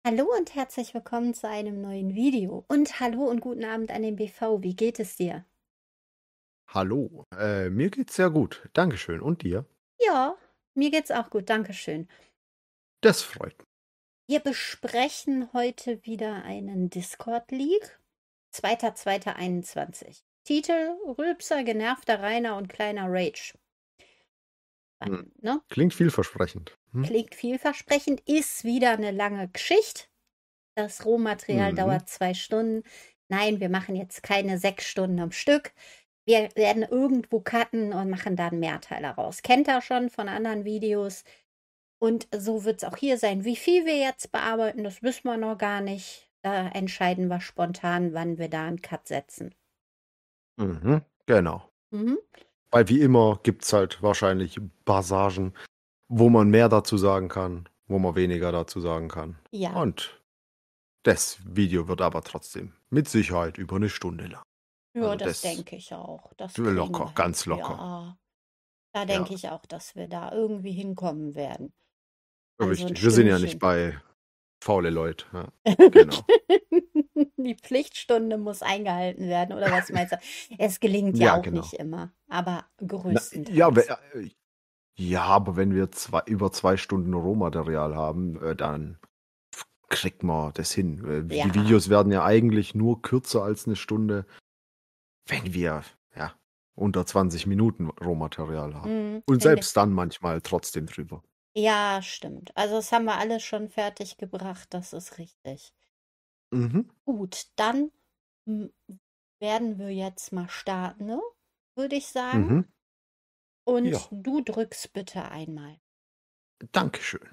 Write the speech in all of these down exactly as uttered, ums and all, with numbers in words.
Hallo und herzlich willkommen zu einem neuen Video. Und hallo und guten Abend an den B V. Wie geht es dir? Hallo, äh, mir geht's sehr gut. Dankeschön. Und dir? Ja, mir geht's auch gut, Dankeschön. Das freut mich. Wir besprechen heute wieder einen Discord-League. zweiter zweiter einundzwanzig. Titel: Rülpser, genervter Rainer und kleiner Rage. Hm. Dann, ne? Klingt vielversprechend. Hm? Klingt vielversprechend, ist wieder eine lange Geschichte. Das Rohmaterial Mhm. dauert zwei Stunden. Nein, wir machen jetzt keine sechs Stunden am Stück. Wir werden irgendwo cutten und machen da einen Mehrteiler raus. Kennt ihr schon von anderen Videos. Und so wird es auch hier sein. Wie viel wir jetzt bearbeiten, das wissen wir noch gar nicht. Da entscheiden wir spontan, wann wir da einen Cut setzen. Mhm. Genau. Mhm. Weil wie immer gibt's halt wahrscheinlich Passagen, wo man mehr dazu sagen kann, wo man weniger dazu sagen kann. Ja, Und das Video wird aber trotzdem mit Sicherheit über eine Stunde lang. ja, Also das das denke ich auch. Das kriegen wir locker, hin. ganz locker. Ja, da Ja, denke ich auch, dass wir da irgendwie hinkommen werden. Also ein richtig. Wir sind ja nicht Stündchen. bei faule Leute. Ja, genau. Die Pflichtstunde muss eingehalten werden, oder was meinst du? Es gelingt ja Ja, auch genau. nicht immer, aber Na, ja, we- größtenteils. äh, ja, aber wenn wir zwei, über zwei Stunden Rohmaterial haben, äh, dann kriegt man das hin. Äh, Die Ja. Videos werden ja eigentlich nur kürzer als eine Stunde, wenn wir ja unter zwanzig Minuten Rohmaterial haben. Mhm. Und Wenn wir, selbst dann manchmal trotzdem drüber. ja, stimmt. Also das haben wir alles schon fertig gebracht, das ist richtig. Mhm. Gut, dann mm, werden wir jetzt mal starten, ne? Würde ich sagen. Mhm. Und Ja, du drückst bitte einmal. Dankeschön.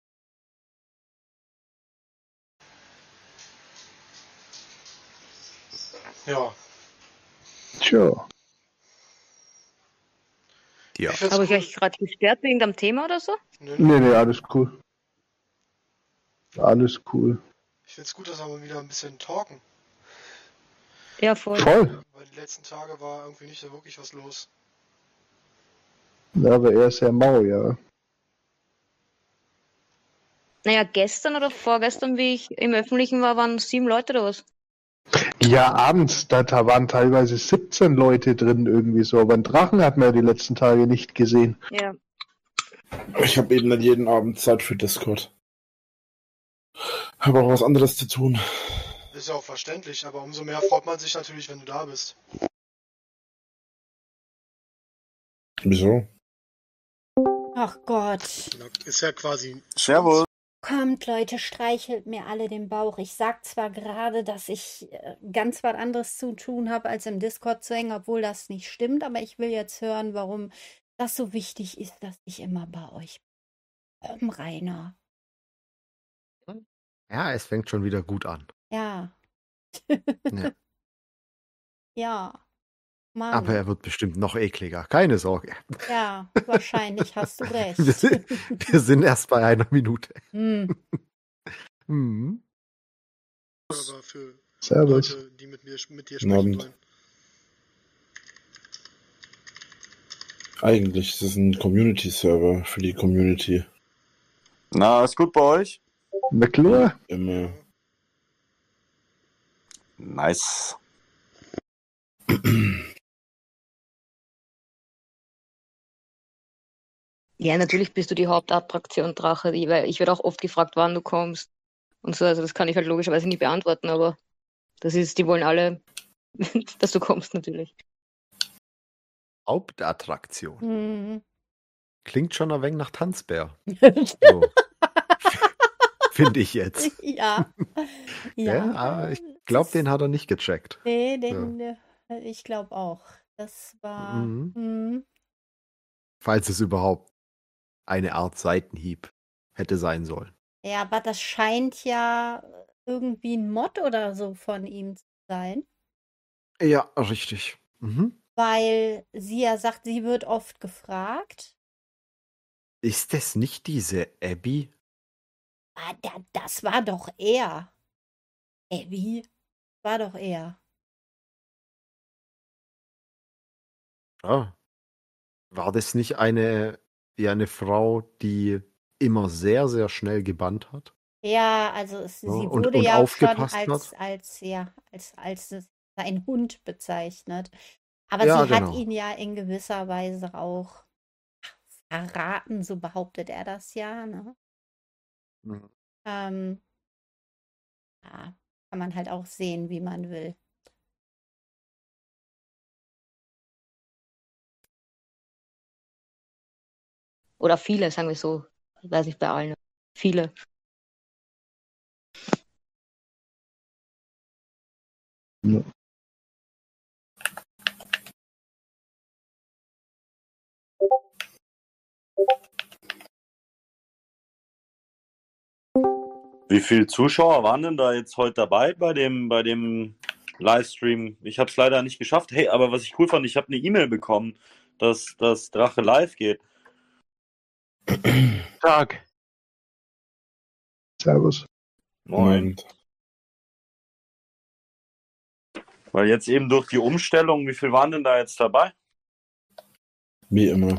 Ja, Tja, Ja. ich find's Habe ich cool. euch gerade gestört wegen dem Thema oder so? Nö, nee, nö. nee, alles cool. Alles cool. Ich find's gut, dass wir mal wieder ein bisschen talken. Ja, voll. Voll. Weil die letzten Tage war irgendwie nicht so wirklich was los. Ja, aber er ist sehr mau, ja. Naja, gestern oder vorgestern, wie ich im Öffentlichen war, waren sieben Leute oder was? Ja, abends, da, da waren teilweise siebzehn Leute drin irgendwie so. Aber einen Drachen hat man ja die letzten Tage nicht gesehen. Ja. Ich habe eben nicht jeden Abend Zeit für Discord. Habe auch was anderes zu tun. Ist ja auch verständlich, aber umso mehr freut man sich natürlich, wenn du da bist. Wieso? Ach Gott. Ist ja quasi. Servus. Kommt, Leute, streichelt mir alle den Bauch. Ich sag zwar gerade, dass ich äh, ganz was anderes zu tun habe, als im Discord zu hängen, obwohl das nicht stimmt, aber ich will jetzt hören, warum das so wichtig ist, dass ich immer bei euch bin. Komm, Rainer. Ja, es fängt schon wieder gut an. Ja. Ja. Ja, Aber Mann. er wird bestimmt noch ekliger. Keine Sorge. Ja, wahrscheinlich hast du Wir recht. sind, wir sind erst bei einer Minute. Hm. Mhm. Aber für Servus. Leute, die mit mir mit dir Guten sprechen Abend. wollen. Eigentlich ist es ein Community-Server für die Community. Na, ist gut bei euch? Na klar. Immer. Nice. Ja, natürlich bist du die Hauptattraktion Drache, die- weil ich werde auch oft gefragt, wann du kommst und so. Also das kann ich halt logischerweise nicht beantworten, aber das ist, die wollen alle, dass du kommst natürlich. Hauptattraktion. Hm. Klingt schon ein wenig nach Tanzbär. So. Finde ich jetzt. Ja. Ja, Ja. aber ich glaube, das- den hat er nicht gecheckt. Nee, den, äh, ich glaube auch. Das war. Mhm. Hm. Falls es überhaupt eine Art Seitenhieb hätte sein sollen. Ja, aber das scheint ja irgendwie ein Mod oder so von ihm zu sein, Ja, richtig. Mhm. weil sie ja sagt, sie wird oft gefragt. Ist das nicht diese Abby? Ah, da, das war doch er. Abby war doch er. Ah. War das nicht eine, ja, eine Frau, die immer sehr, sehr schnell gebannt hat? Ja, also es, Ja, sie und, wurde und ja auch schon aufgepasst als, hat. als, ja, als, als sein Hund bezeichnet. Aber Ja, sie hat genau. ihn ja in gewisser Weise auch verraten, so behauptet er das ja, ne? Mhm. Ähm, ja, kann man halt auch sehen, wie man will. Oder viele, sagen wir so. Ich weiß nicht bei allen. Viele. Ja. Wie viele Zuschauer waren denn da jetzt heute dabei bei dem, bei dem Livestream? Ich habe es leider nicht geschafft. Hey, aber was ich cool fand, ich habe eine E-Mail bekommen, dass das Drache live geht. Tag. Servus. Moin. Und Weil jetzt eben durch die Umstellung, wie viel waren denn da jetzt dabei? wie immer.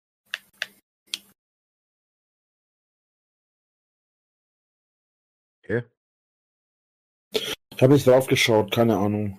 Okay. Ich habe nicht drauf geschaut, keine Ahnung.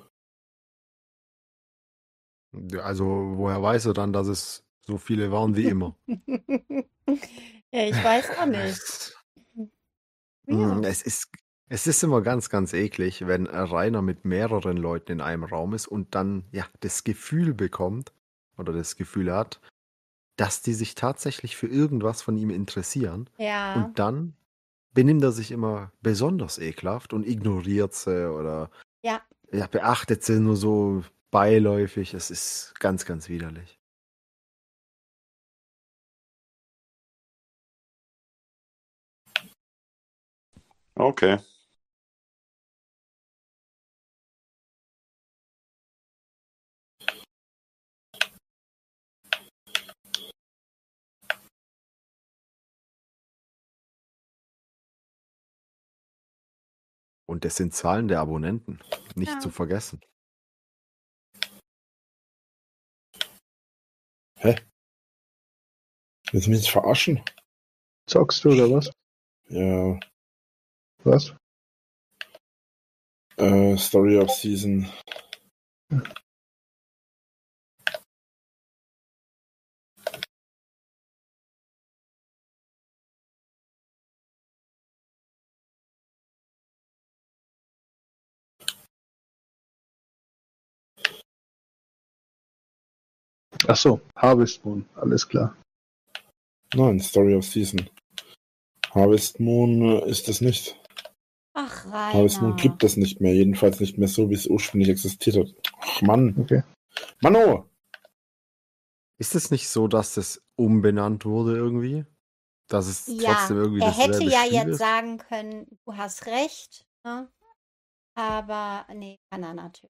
Ja, also, woher weiß er dann, dass es so viele waren wie immer? Ja, ich weiß auch nicht. Mm, Ja. Es ist, es ist immer ganz, ganz eklig, wenn Rainer mit mehreren Leuten in einem Raum ist und dann ja das Gefühl bekommt oder das Gefühl hat, dass die sich tatsächlich für irgendwas von ihm interessieren. Ja. Und dann benimmt er sich immer besonders ekelhaft und ignoriert sie oder Ja. ja, beachtet sie nur so beiläufig. Es ist ganz, ganz widerlich. Okay. Und das sind Zahlen der Abonnenten, nicht Ja. zu vergessen. Hä? Willst du mich jetzt verarschen? Zockst du oder was? Ja, Was? äh, Story of Season. Ach so, Harvest Moon, alles klar. Nein, Story of Season. Harvest Moon äh, ist es nicht. Ach, Harvest Moon Rainer. gibt es nicht mehr. Jedenfalls nicht mehr so, wie es ursprünglich existiert hat. Ach Mann. Okay. Mano! Ist es nicht so, dass das umbenannt wurde irgendwie? Dass es Ja, trotzdem irgendwie er hätte dasselbe ja Spiel jetzt ist? sagen können, du hast recht, ne? Aber nee, kann er natürlich.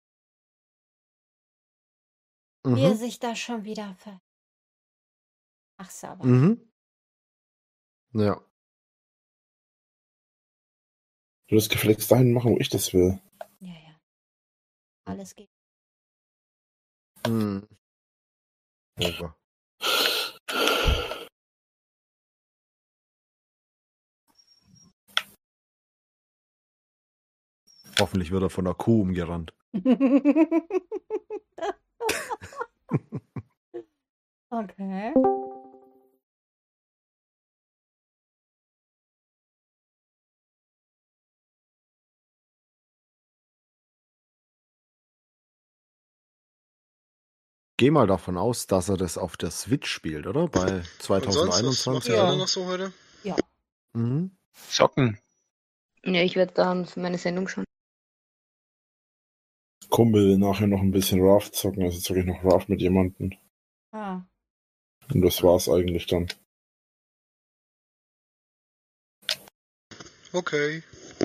Wie er Mhm. sich da schon wieder ver... Mach's aber. Mhm. Ja. Du das gefälligst dahin machen, wo ich das will. Ja, ja. Alles geht. Hm. Over. Hoffentlich wird er von der Kuh umgerannt. Okay. Geh mal davon aus, dass er das auf der Switch spielt, oder? Bei Und sonst, was macht zweitausendeinundzwanzig. ihr Ja. alle noch so heute? Ja. Mhm. Zocken. Ja, ich werde dann für meine Sendung schauen. Kumpel will nachher noch ein bisschen Raft zocken, also zocke ich noch Raft mit jemandem. Ah. Und das war's eigentlich dann. Okay.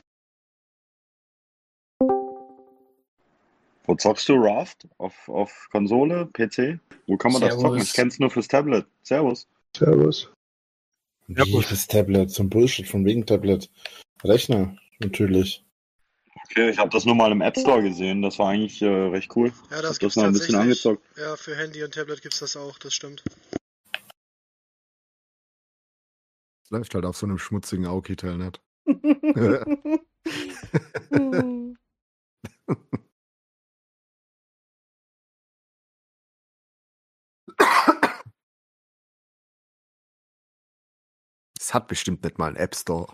Wo zockst du Raft? Auf, auf Konsole, P C? Wo kann man das zocken? Ich Servus. kenn's nur fürs Tablet. Servus. Servus. Wie Servus. fürs Tablet? Zum Bullshit von wegen Tablet. Rechner, natürlich. Okay, ich habe das nur mal im App Store gesehen. Das war eigentlich äh, recht cool. Ja, Ich das hab das gibt's mal ein bisschen tatsächlich. angezockt. Ja, für Handy und Tablet gibt's das auch, das stimmt. Das läuft halt auf so einem schmutzigen Aukey-Telnet. Hm. Es hat bestimmt nicht mal einen App Store.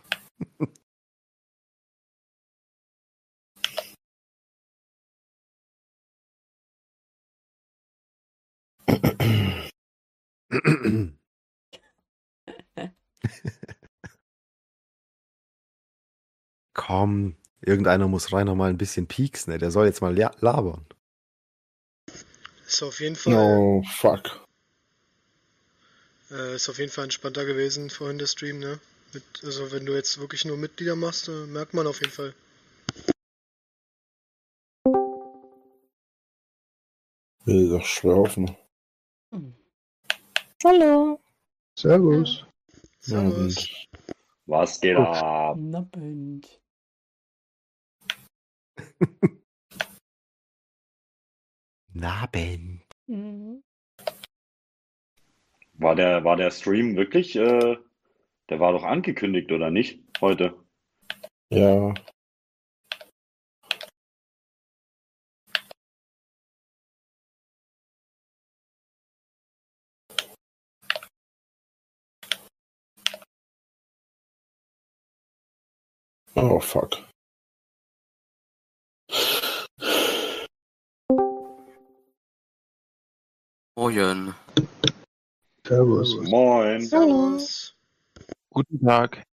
Komm, irgendeiner muss Rainer mal ein bisschen pieksen, ne? Der soll jetzt mal la- labern. Ist auf jeden Fall, Oh, fuck. äh, ist auf jeden Fall entspannter gewesen vorhin der Stream, ne? Mit, also wenn du jetzt wirklich nur Mitglieder machst, äh, merkt man auf jeden Fall. Will doch schwer hoffen. Hm. Hallo. Servus. Servus. Was geht Uff. ab? Nappend. Naben. Mhm. War der, war der Stream wirklich, äh, der war doch angekündigt, oder nicht? Heute. Ja. Oh, fuck. Moin. Servus. Moin. Servus. Guten Tag.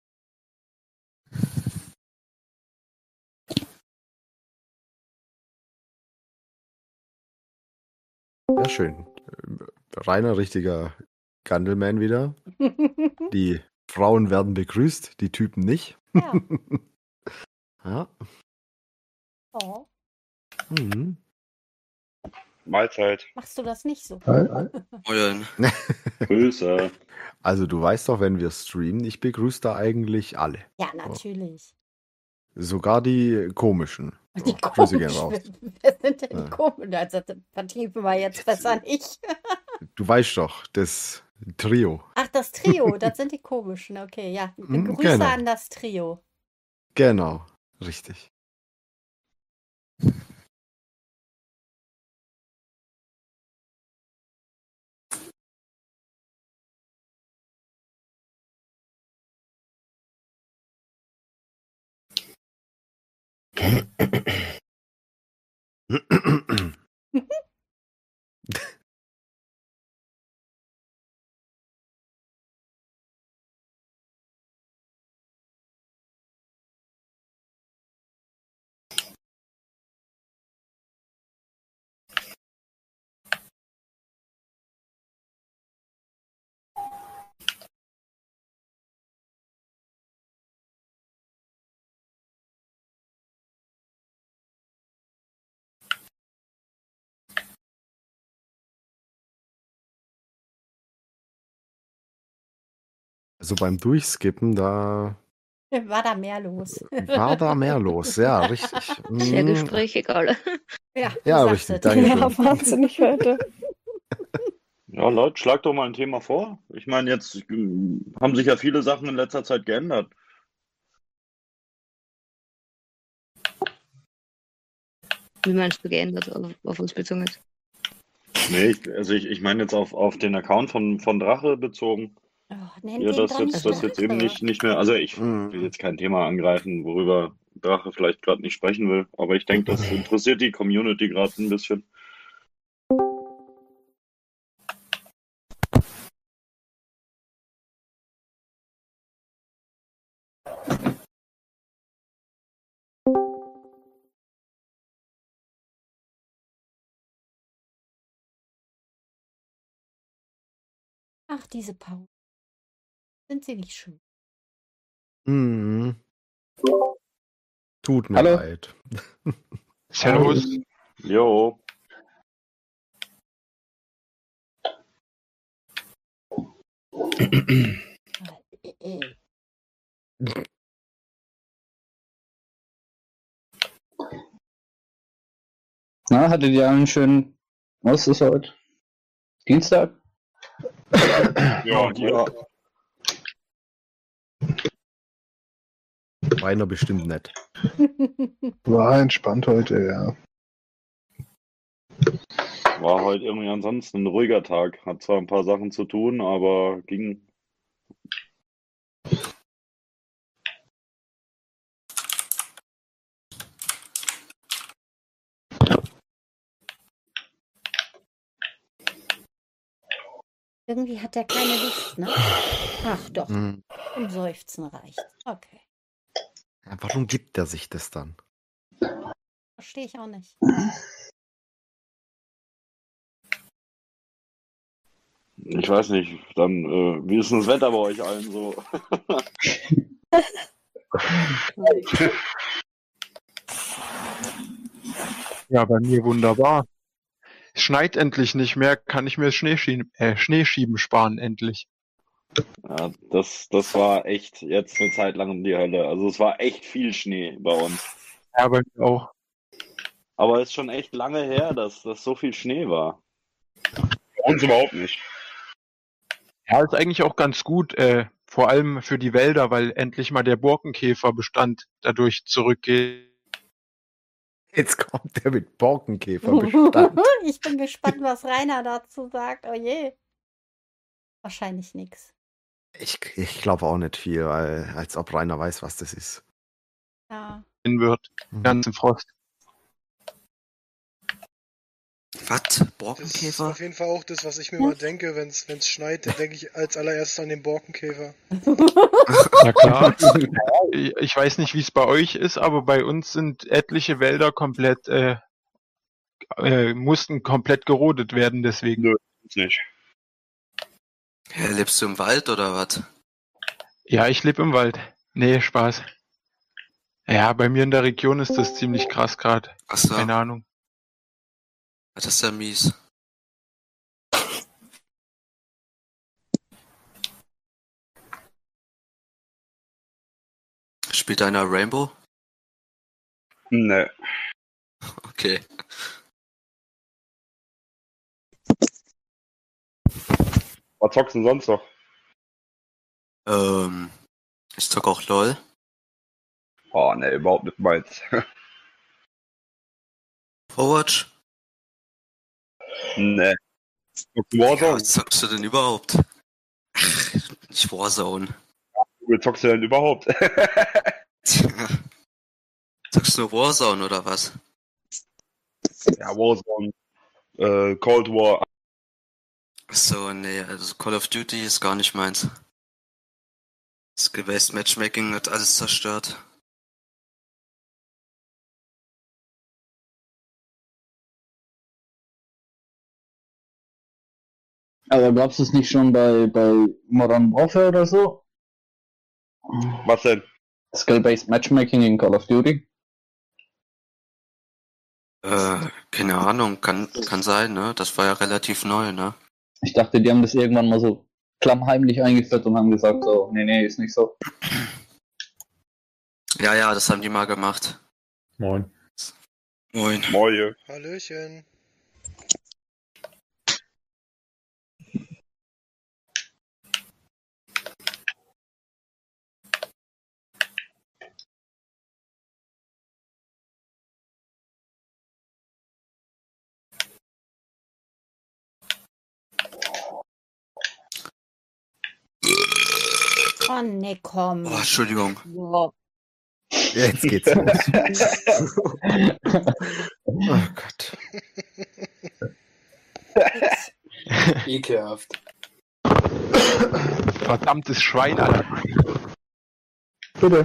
Sehr schön. Rainer, richtiger Gandelman wieder. Die Frauen werden begrüßt, die Typen nicht. Ja. Ja. Oh. Mhm. Mahlzeit. Machst du das nicht so? Hi, hi. Moin. Grüße. Also du weißt doch, wenn wir streamen, ich begrüße da eigentlich alle. Ja, natürlich. Sogar die komischen. Die So, Grüße gehen komischen. raus. Wer sind denn die Ja. komischen? Also, das vertiefen wir jetzt besser nicht. Du weißt doch, das Trio. Ach, das Trio, das sind die komischen. Okay, ja. Mhm, Grüße genau. an das Trio. Genau, richtig. Also beim Durchskippen, da War da mehr los? war da mehr los. Ja, richtig. Sehr Mhm. gesprächig alle. Ja, Ja, du richtig, sagst es. danke schön. Ja, wahnsinnig heute. Ja, Leute, schlag doch mal ein Thema vor. Ich meine, jetzt äh, haben sich ja viele Sachen in letzter Zeit geändert. Wie meinst du geändert, auf, auf uns bezogen ist? Nee, ich, also ich, ich meine jetzt auf, auf den Account von, von Drache bezogen. Oh, nennt Ja, den das doch jetzt, nicht das jetzt eben Drache. nicht, nicht mehr. Also ich will Mhm. jetzt kein Thema angreifen, worüber Drache vielleicht gerade nicht sprechen will, aber ich denke, das interessiert die Community gerade ein bisschen. Ach, diese Pause. Sind sie nicht schön? Mhm. Tut mir Hallo. leid. Servus. Jo, Äh, äh. Na, hattet ihr einen schönen, was ist heute? Dienstag? ja, ja. Rainer bestimmt nicht. War entspannt heute, ja. War heute irgendwie ansonsten ein ruhiger Tag. Hat zwar ein paar Sachen zu tun, aber ging. Irgendwie hat er keine Lust, ne? Ach doch, Hm. zum Seufzen reicht. Okay, Ja, warum gibt er sich das dann? verstehe ich auch nicht. Ich weiß nicht, dann, äh, wie ist denn das Wetter bei euch allen so? Ja, bei mir wunderbar. Es schneit endlich nicht mehr, kann ich mir Schneeschieben, äh, Schneeschieben sparen, endlich. Ja, das, das war echt jetzt eine Zeit lang die Hölle. Also es war echt viel Schnee bei uns. Ja, bei mir auch. Aber es ist schon echt lange her, dass das so viel Schnee war. Bei uns überhaupt nicht. Ja, ist eigentlich auch ganz gut, äh, vor allem für die Wälder, weil endlich mal der Borkenkäferbestand dadurch zurückgeht. Jetzt kommt er mit Borkenkäferbestand. Ich bin gespannt, was Rainer dazu sagt. Oh je. Wahrscheinlich nichts. Ich, ich glaube auch nicht viel, weil, als ob Rainer weiß, was das ist. Ja. Wird, Mhm. ganzen Frost. Was? Das ist Borkenkäfer? auf jeden Fall auch das, was ich mir mal denke, wenn es schneit, dann denke ich als allererstes an den Borkenkäfer. Ja klar. Ich ich weiß nicht, wie es bei euch ist, aber bei uns sind etliche Wälder komplett, äh, äh, mussten komplett gerodet werden deswegen. Nö, ist nicht. Hä, lebst du im Wald oder was? Ja, ich lebe im Wald. Nee, Spaß. Ja, bei mir in der Region ist das ziemlich krass gerade. Achso, Keine Ahnung. das ist ja mies. Spielt einer Rainbow? Nee. Okay. Was zockst du denn sonst noch? Ähm, ich zock auch LOL. Oh, nee, überhaupt nicht meins. Overwatch? Nee. Zockst du Ja, Warzone? was zockst du denn überhaupt? Ach, nicht Warzone. Wie zockst du denn überhaupt? Tja. Zockst du nur Warzone oder was? Ja, Warzone. Äh, Cold War. Achso, nee, also Call of Duty ist gar nicht meins. Skill-Based Matchmaking hat alles zerstört. Aber gab's das nicht schon bei, bei Modern Warfare oder so? Was denn? Skill-Based Matchmaking in Call of Duty? Äh, keine Ahnung, kann, kann sein, ne? Das war ja relativ neu, ne? Ich dachte, die haben das irgendwann mal so klammheimlich eingeführt und haben gesagt, so, nee, nee, ist nicht so. Ja, ja, das haben die mal gemacht. Moin. Moin. Moin. Hallöchen. Oh, nee, komm. Oh, Entschuldigung. Ja. Jetzt geht's los. Oh Gott. Ekelhaft. Verdammtes Schwein, Alter. Bitte.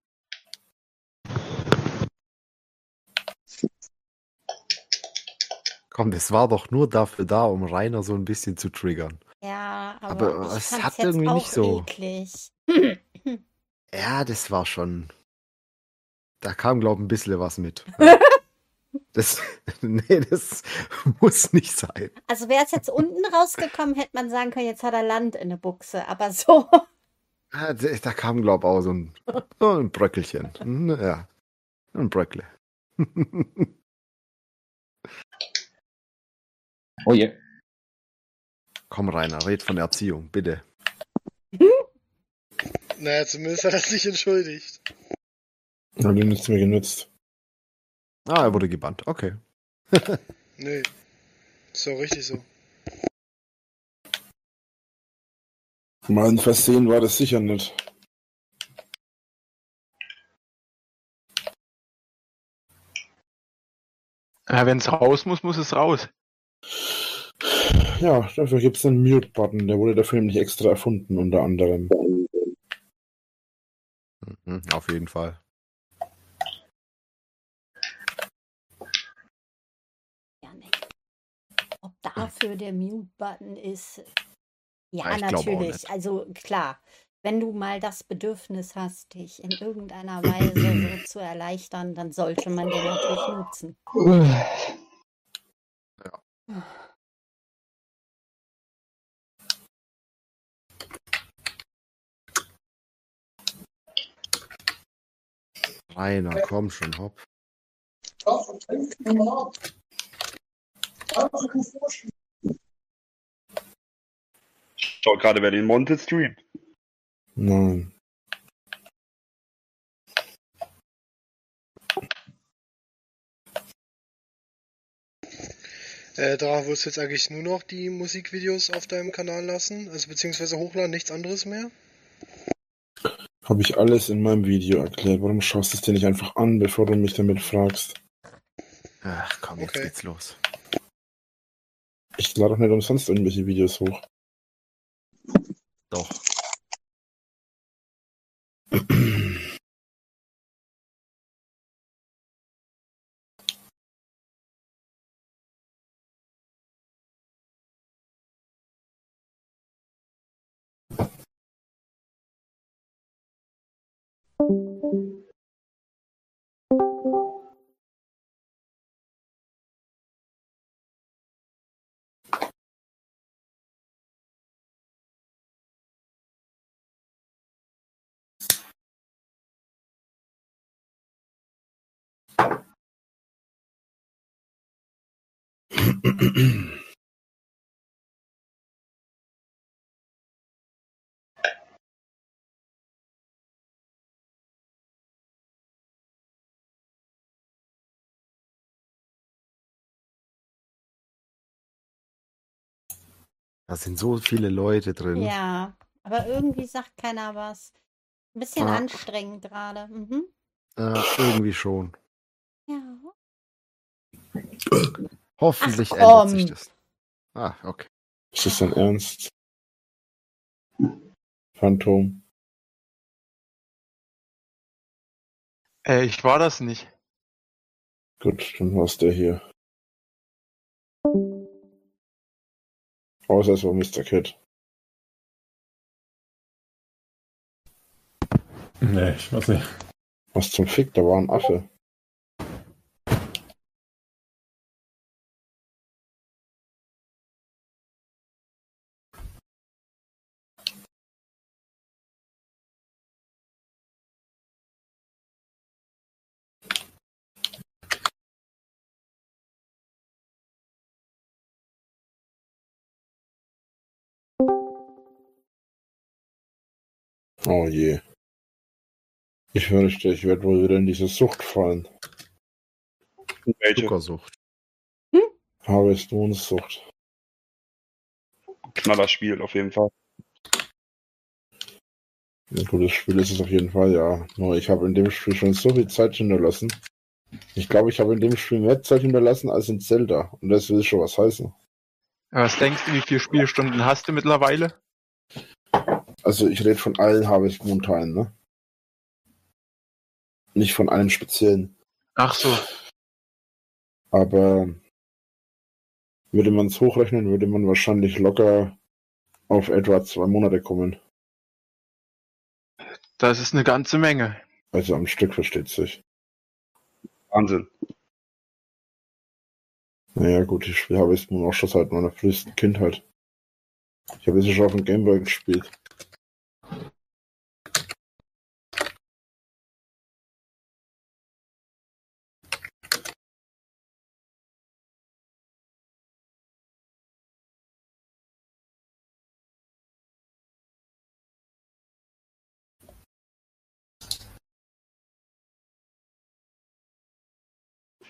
Komm, das war doch nur dafür da, um Rainer so ein bisschen zu triggern. Ja, aber, Aber ich es fand's hat jetzt irgendwie auch nicht so. eklig. Ja, das war schon. Da kam, glaube ich, ein bisschen was mit. Das, nee, das muss nicht sein. Also wäre es jetzt unten rausgekommen, hätte man sagen können, jetzt hat er Land in der Buchse. Aber so. Ah, Da da kam, glaube ich, auch so ein, so ein Bröckelchen. Hm, Ja, ein Bröckle. Oh je. Komm, Rainer, red von Erziehung, bitte. Naja, zumindest hat er sich entschuldigt. Hat ihm nichts mehr genützt. Ah, er wurde gebannt. Okay. Nee, ist doch richtig so. Mal ein Versehen war das sicher nicht. Ja, wenn es raus muss, muss es raus. Ja, dafür gibt es einen Mute-Button. Der wurde dafür nämlich extra erfunden, unter anderem. Mhm, auf jeden Fall. Ja, nee. Ob dafür der Mute-Button ist, ja, Ja, ich glaube auch natürlich. nicht. Also klar, wenn du mal das Bedürfnis hast, dich in irgendeiner Weise so zu erleichtern, dann sollte man den natürlich nutzen. Ja. Rainer, komm schon, hopp. Schau gerade, wer den Monte streamt. Nein. Äh, Drache, wirst du jetzt eigentlich nur noch die Musikvideos auf deinem Kanal lassen? Also beziehungsweise hochladen, nichts anderes mehr? Habe ich alles in meinem Video erklärt. Warum schaust du es dir nicht einfach an, bevor du mich damit fragst? Ach komm, jetzt Okay. geht's los. Ich lade doch nicht umsonst irgendwelche Videos hoch. Doch. Da sind so viele Leute drin. Ja, aber irgendwie sagt keiner was. Ein bisschen Ah. anstrengend gerade. Mhm. Äh, irgendwie schon. Ja. Hoffentlich Ach, ändert sich komm. das. Ah, okay. Ist das dein Ernst? Phantom. Äh, ich war das nicht. Gut, dann war's der hier. Außer es war Mister Kid. Nee, ich weiß nicht. Was zum Fick, da war ein Affe. Oh je. Ich fürchte, ich werde wohl wieder in diese Sucht fallen. Welche? Zuckersucht. Harvest Moon Sucht. Knallerspiel auf jeden Fall. Ein gutes Spiel ist es auf jeden Fall, ja. Nur ich habe in dem Spiel schon so viel Zeit hinterlassen. Ich glaube, ich habe in dem Spiel mehr Zeit hinterlassen als in Zelda. Und das will schon was heißen. Was denkst du, wie viele Spielstunden hast du mittlerweile? Also ich rede von allen Harvest Moon Teilen, ne? Nicht von einem speziellen. Ach so. Aber würde man es hochrechnen, würde man wahrscheinlich locker auf etwa zwei Monate kommen. Das ist eine ganze Menge. Also am Stück, versteht sich. Wahnsinn. Naja gut, ich spiele Harvest Moon auch schon seit meiner frühesten Kindheit. Ich habe es schon auf dem Gameboy gespielt.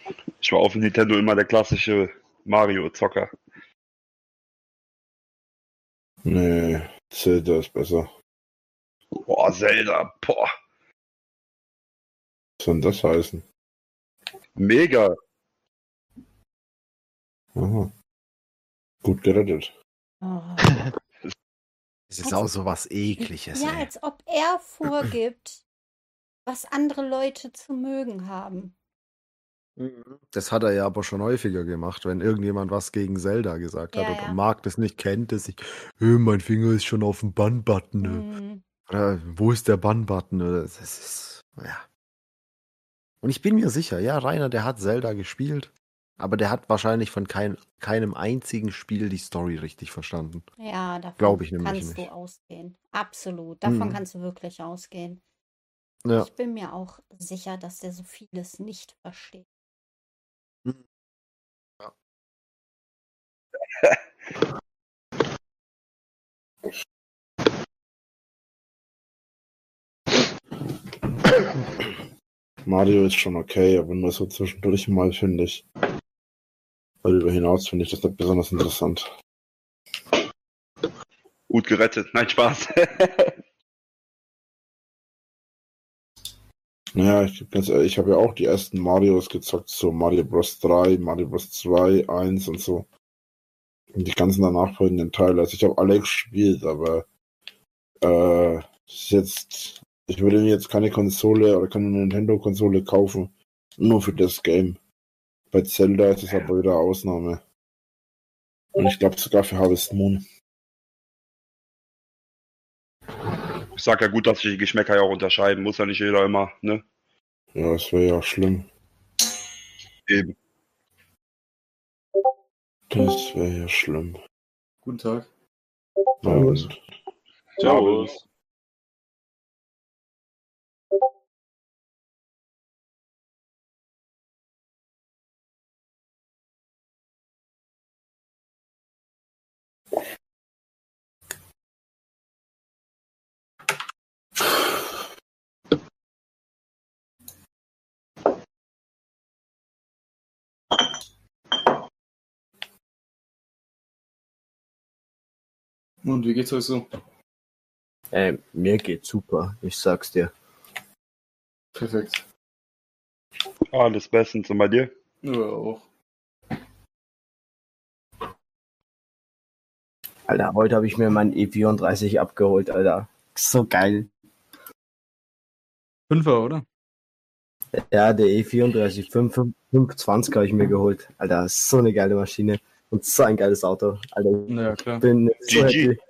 Ich war auf dem Nintendo immer der klassische Mario-Zocker. Nee, Zelda ist besser. Boah, Zelda, boah. Was soll denn das heißen? Mega. Aha. Gut gerettet. Oh. Das ist auch so was Ekliges, Ja, ey. als ob er vorgibt, was andere Leute zu mögen haben. Das hat er ja aber schon häufiger gemacht, wenn irgendjemand was gegen Zelda gesagt hat Ja, oder ja. mag das nicht, kennt es nicht. "Äh, mein Finger ist schon auf dem Bann-Button. äh." Mhm. Oder wo ist der Bann-Button? Oder das ist, ja. Und ich bin mir sicher, ja, Rainer, der hat Zelda gespielt, aber der hat wahrscheinlich von kein, keinem einzigen Spiel die Story richtig verstanden. Ja, davon Glaube ich nämlich kannst du nicht. ausgehen. Absolut. Davon Mhm. kannst du wirklich ausgehen. Ja. Ich bin mir auch sicher, dass der so vieles nicht versteht. Mhm. Ja. Mario ist schon okay, aber nur so zwischendurch mal, finde ich. Darüber hinaus finde ich das nicht besonders interessant. Gut gerettet. Nein, Spaß. Naja, ich, ganz ehrlich, ich habe ja auch die ersten Marios gezockt, so Mario Bros. drei, Mario Bros. zwei, eins und so. Und die ganzen danach folgenden Teile. Also ich habe alle gespielt, aber äh, ist jetzt, ich würde mir jetzt keine Konsole oder keine Nintendo-Konsole kaufen, nur für das Game. Bei Zelda ist es aber wieder Ausnahme. Und ich glaube sogar für Harvest Moon. Ich sag ja gut, dass sich die Geschmäcker ja auch unterscheiden. Muss ja nicht jeder immer, ne? Ja, das wäre ja schlimm. Eben. Das wäre ja schlimm. Guten Tag. Ja, und Servus. Und wie geht's euch so? Äh, mir geht's super, ich sag's dir. Perfekt. Alles bestens. Und bei dir? Ja, auch. Alter, heute habe ich mir meinen E vierunddreißig abgeholt, Alter. So geil. Fünfer, oder? Ja, der E vierunddreißig fünf fünfhundertzwanzig habe ich mir geholt. Alter, so eine geile Maschine. Und so ein geiles Auto. Alter, Ja, klar. ich bin so G G. happy.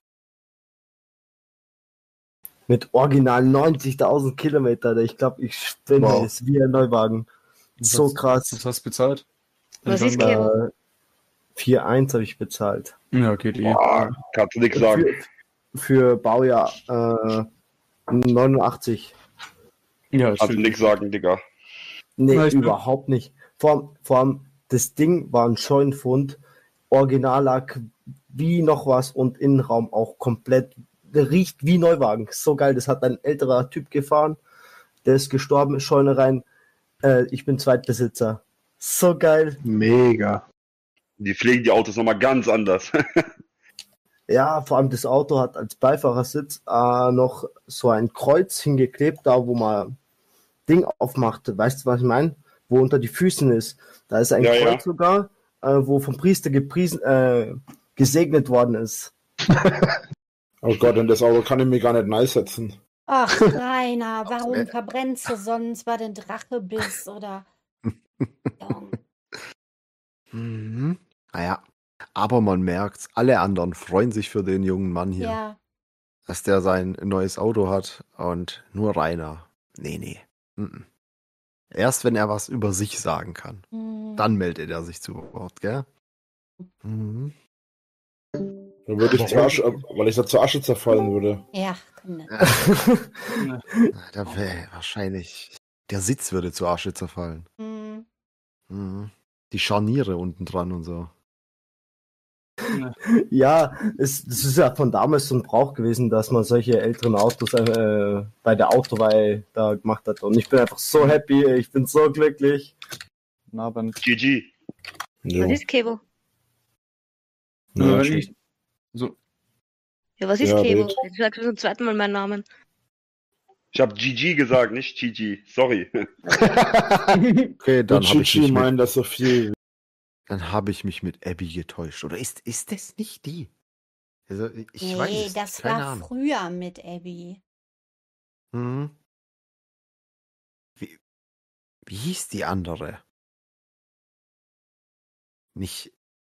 Mit original neunzigtausend Kilometer, Alter. Ich glaube, ich spinne. Wow. Ist wie ein Neuwagen. Was So hast- krass. Was hast du bezahlt? Was ist Kim? Kim? Äh, vier Komma eins habe ich bezahlt. Ja, geht eh. Boah, kannst du nichts sagen. Für, für Baujahr äh, neunundachtzig. Ja, Kannst du stimmt. nichts sagen, Digga. Nee, Ja, ich bin- überhaupt nicht. Vor, allem- vor allem, das Ding war ein Scheunenfund, Originallack wie noch was und Innenraum auch komplett, der riecht wie Neuwagen. So geil, das hat ein älterer Typ gefahren, der ist gestorben, Scheune rein, äh, ich bin Zweitbesitzer. So geil. Mega. Die pflegen die Autos nochmal ganz anders. Ja, vor allem das Auto hat als Beifahrersitz äh, noch so ein Kreuz hingeklebt, da wo man Ding aufmacht. Weißt du, was ich meine? Wo unter die Füßen ist. Da ist ein Ja, Kreuz ja. sogar, äh, wo vom Priester gepriesen, äh, gesegnet worden ist. oh Gott, und das Auto kann ich mir gar nicht nice setzen. Ach, Rainer, warum verbrennst du sonst bei den Drachebiss oder? Jung. Mhm. Naja, aber man merkt's, alle anderen freuen sich für den jungen Mann hier, Ja, dass der sein neues Auto hat und nur Rainer. Nee, nee. Mhm. Erst wenn er was über sich sagen kann, hm. dann meldet er sich zu Wort, gell? Mhm. Dann würde ich zur Asche, weil ich da zur Asche zerfallen würde. Ja, komm nicht. Da wäre wahrscheinlich, der Sitz würde zur Asche zerfallen. Hm. Mhm. Die Scharniere unten dran und so. Ja, es, das ist ja von damals so ein Brauch gewesen, dass man solche älteren Autos äh, bei der Autoweihe da gemacht hat. Und ich bin einfach so happy, ich bin so glücklich. Guten Abend. G G. Was ist Kevo? Ja, Ja, wenn schon. ich, so, Ja, was ist Ja, Kevo? red. Jetzt sagst du zum zweiten Mal meinen Namen. Ich habe G G gesagt, nicht G G. Sorry. Okay, dann Und habe ich Chichi mich meint mit, das so viel. dann habe ich mich mit Abby getäuscht. Oder ist, ist das nicht die? Also, ich weiß Nee, es das nicht, keine war Ahnung. früher mit Abby. Mhm. Wie, wie hieß die andere? Nicht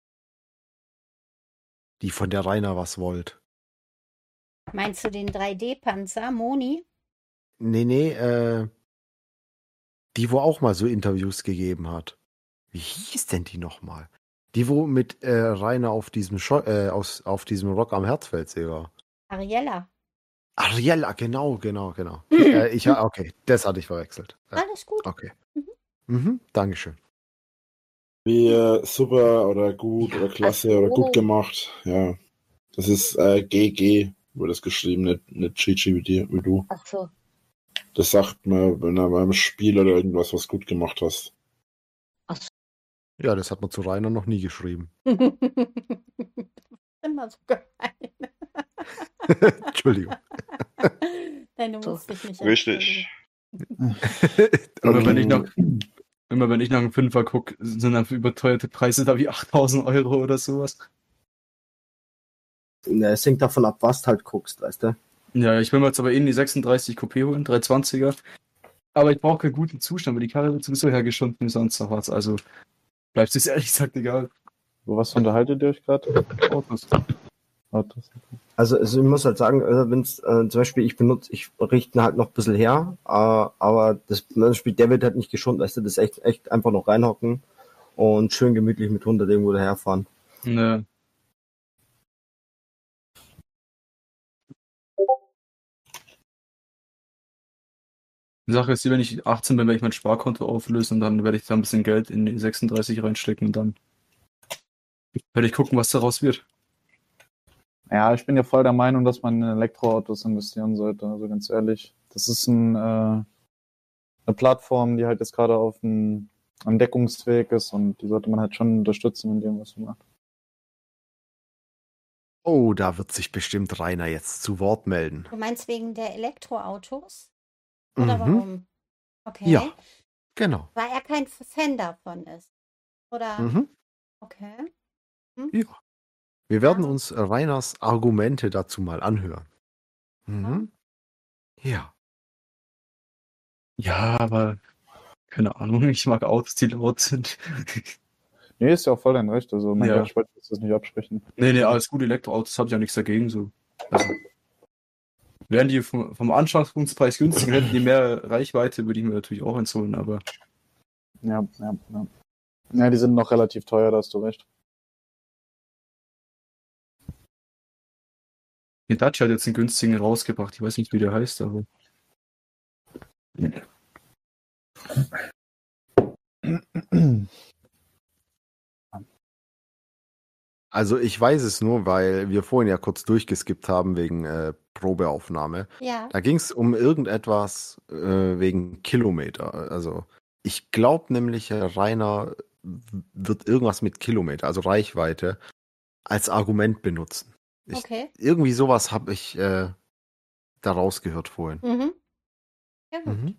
die, von der Rainer was wollt. Meinst du den drei D-Panzer, Moni? Nee, nee, äh, die, wo auch mal so Interviews gegeben hat. Wie hieß denn die nochmal? Die, wo mit äh, Rainer auf diesem Scho äh, aus, auf diesem Rock am Herzfeldsee war. Ariella. Ariella, genau, genau, genau. äh, ich, ha- okay, das hatte ich verwechselt. Äh, Alles gut. okay. Mhm, Dankeschön. Wie äh, super oder gut oder klasse Ach so. oder gut gemacht. Ja. Das ist äh, G G, wird das geschrieben, nicht, nicht Chichi wie, die, wie du. Ach so. Das sagt man, wenn du beim Spiel oder irgendwas was gut gemacht hast. Ja, das hat man zu Rainer noch nie geschrieben. Immer so gemein. Entschuldigung. Nein, du musst dich nicht Richtig. immer wenn ich Ähm, nach, immer wenn ich nach einem Fünfer gucke, sind einfach überteuerte Preise da wie achttausend Euro oder sowas. Ne, Es hängt davon ab, was du halt guckst, weißt du? Ja, ich will mir jetzt aber eh die sechsunddreißig Coupé holen, dreihundertzwanziger. Aber ich brauche keinen guten Zustand, weil die Karre wird sowieso hergeschunden wie sonst noch was. Also bleibt es ehrlich gesagt egal. Wo was unterhaltet ihr euch gerade? Autos. Autos. Also, also ich muss halt sagen, wenn es äh, zum Beispiel ich benutze, ich richte ihn halt noch ein bisschen her, äh, aber das zum Beispiel, der wird halt nicht geschunden, weißt du, das ist echt, echt einfach noch reinhocken und schön gemütlich mit hundert irgendwo daherfahren. Ne. Die Sache ist die, wenn ich achtzehn bin, werde ich mein Sparkonto auflösen und dann werde ich da ein bisschen Geld in die sechsunddreißig reinstecken und dann werde ich gucken, was daraus wird. Ja, ich bin ja voll der Meinung, dass man in Elektroautos investieren sollte. Also ganz ehrlich, das ist ein, äh, eine Plattform, die halt jetzt gerade auf dem Entdeckungsweg ist und die sollte man halt schon unterstützen in dem, was man macht. Oh, da wird sich bestimmt Rainer jetzt zu Wort melden. Du meinst wegen der Elektroautos? Oder Mhm. warum? Okay. Ja, genau. Weil er kein Fan davon ist. Oder? Mhm. Okay. Hm? Ja. Wir werden uns Rainers Argumente dazu mal anhören. Mhm. Ja. Ja, aber keine Ahnung, ich mag Autos, die laut sind. Nee, ist ja auch voll dein Recht. Also mein Ja. Gott, ich wollte das nicht absprechen. Nee, nee, alles gut, Elektroautos habe ich ja nichts dagegen. So. Also, wären die vom, vom Anschaffungspreis günstiger, hätten die mehr Reichweite, würde ich mir natürlich auch eins holen, aber Ja, ja, ja. Ja, die sind noch relativ teuer, da hast du recht. die Dacia hat jetzt einen günstigen rausgebracht. Ich weiß nicht, wie der heißt, aber. Also ich weiß es nur, weil wir vorhin ja kurz durchgeskippt haben wegen äh, Probeaufnahme. Ja. Da ging es um irgendetwas äh, wegen Kilometer. Also ich glaube nämlich, äh, Rainer w- wird irgendwas mit Kilometer, also Reichweite, als Argument benutzen. Ich, Okay. Irgendwie sowas habe ich äh, da rausgehört vorhin. Mhm. Ja, gut. Mhm.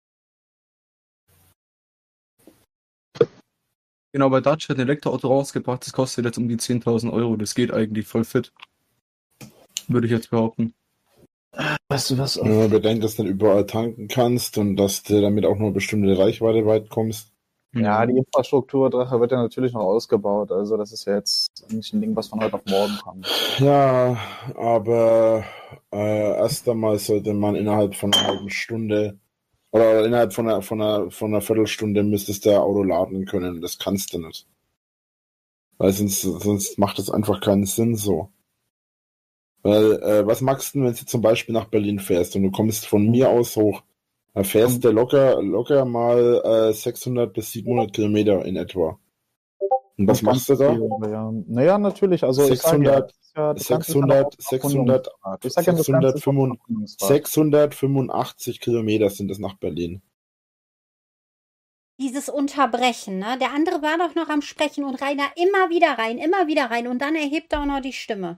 Genau, bei Dacia hat ein Elektroauto rausgebracht, das kostet jetzt um die zehntausend Euro. Das geht eigentlich voll fit. Würde ich jetzt behaupten. Weißt du was? Wenn man bedenkt, dass du nicht überall tanken kannst und dass du damit auch nur eine bestimmte Reichweite weit kommst. Ja, die Infrastruktur Drache wird ja natürlich noch ausgebaut. Also das ist ja jetzt nicht ein Ding, was von heute auf morgen kommt. Ja, aber äh, erst einmal sollte man innerhalb von einer halben Stunde oder innerhalb von einer, von einer, von einer Viertelstunde müsstest du Auto laden können. Das kannst du nicht. Weil sonst, sonst macht das einfach keinen Sinn so. Weil, äh, was magst du, wenn du zum Beispiel nach Berlin fährst und du kommst von mir aus hoch, da fährst du locker, locker mal äh, sechshundert bis siebenhundert Kilometer in etwa. Und was machst du da? Ja. Naja, natürlich. Also sechshundert, ich sag ja, das Ganze ist ja sechshundert, noch sechshundert, Erkundungsfahrt. Ich sag ja, das Ganze ist noch Erkundungsfahrt. sechshundertfünfundachtzig Kilometer sind es nach Berlin. dieses Unterbrechen, ne? Der andere war doch noch am Sprechen und Rainer immer wieder rein, immer wieder rein und dann erhebt er auch noch die Stimme.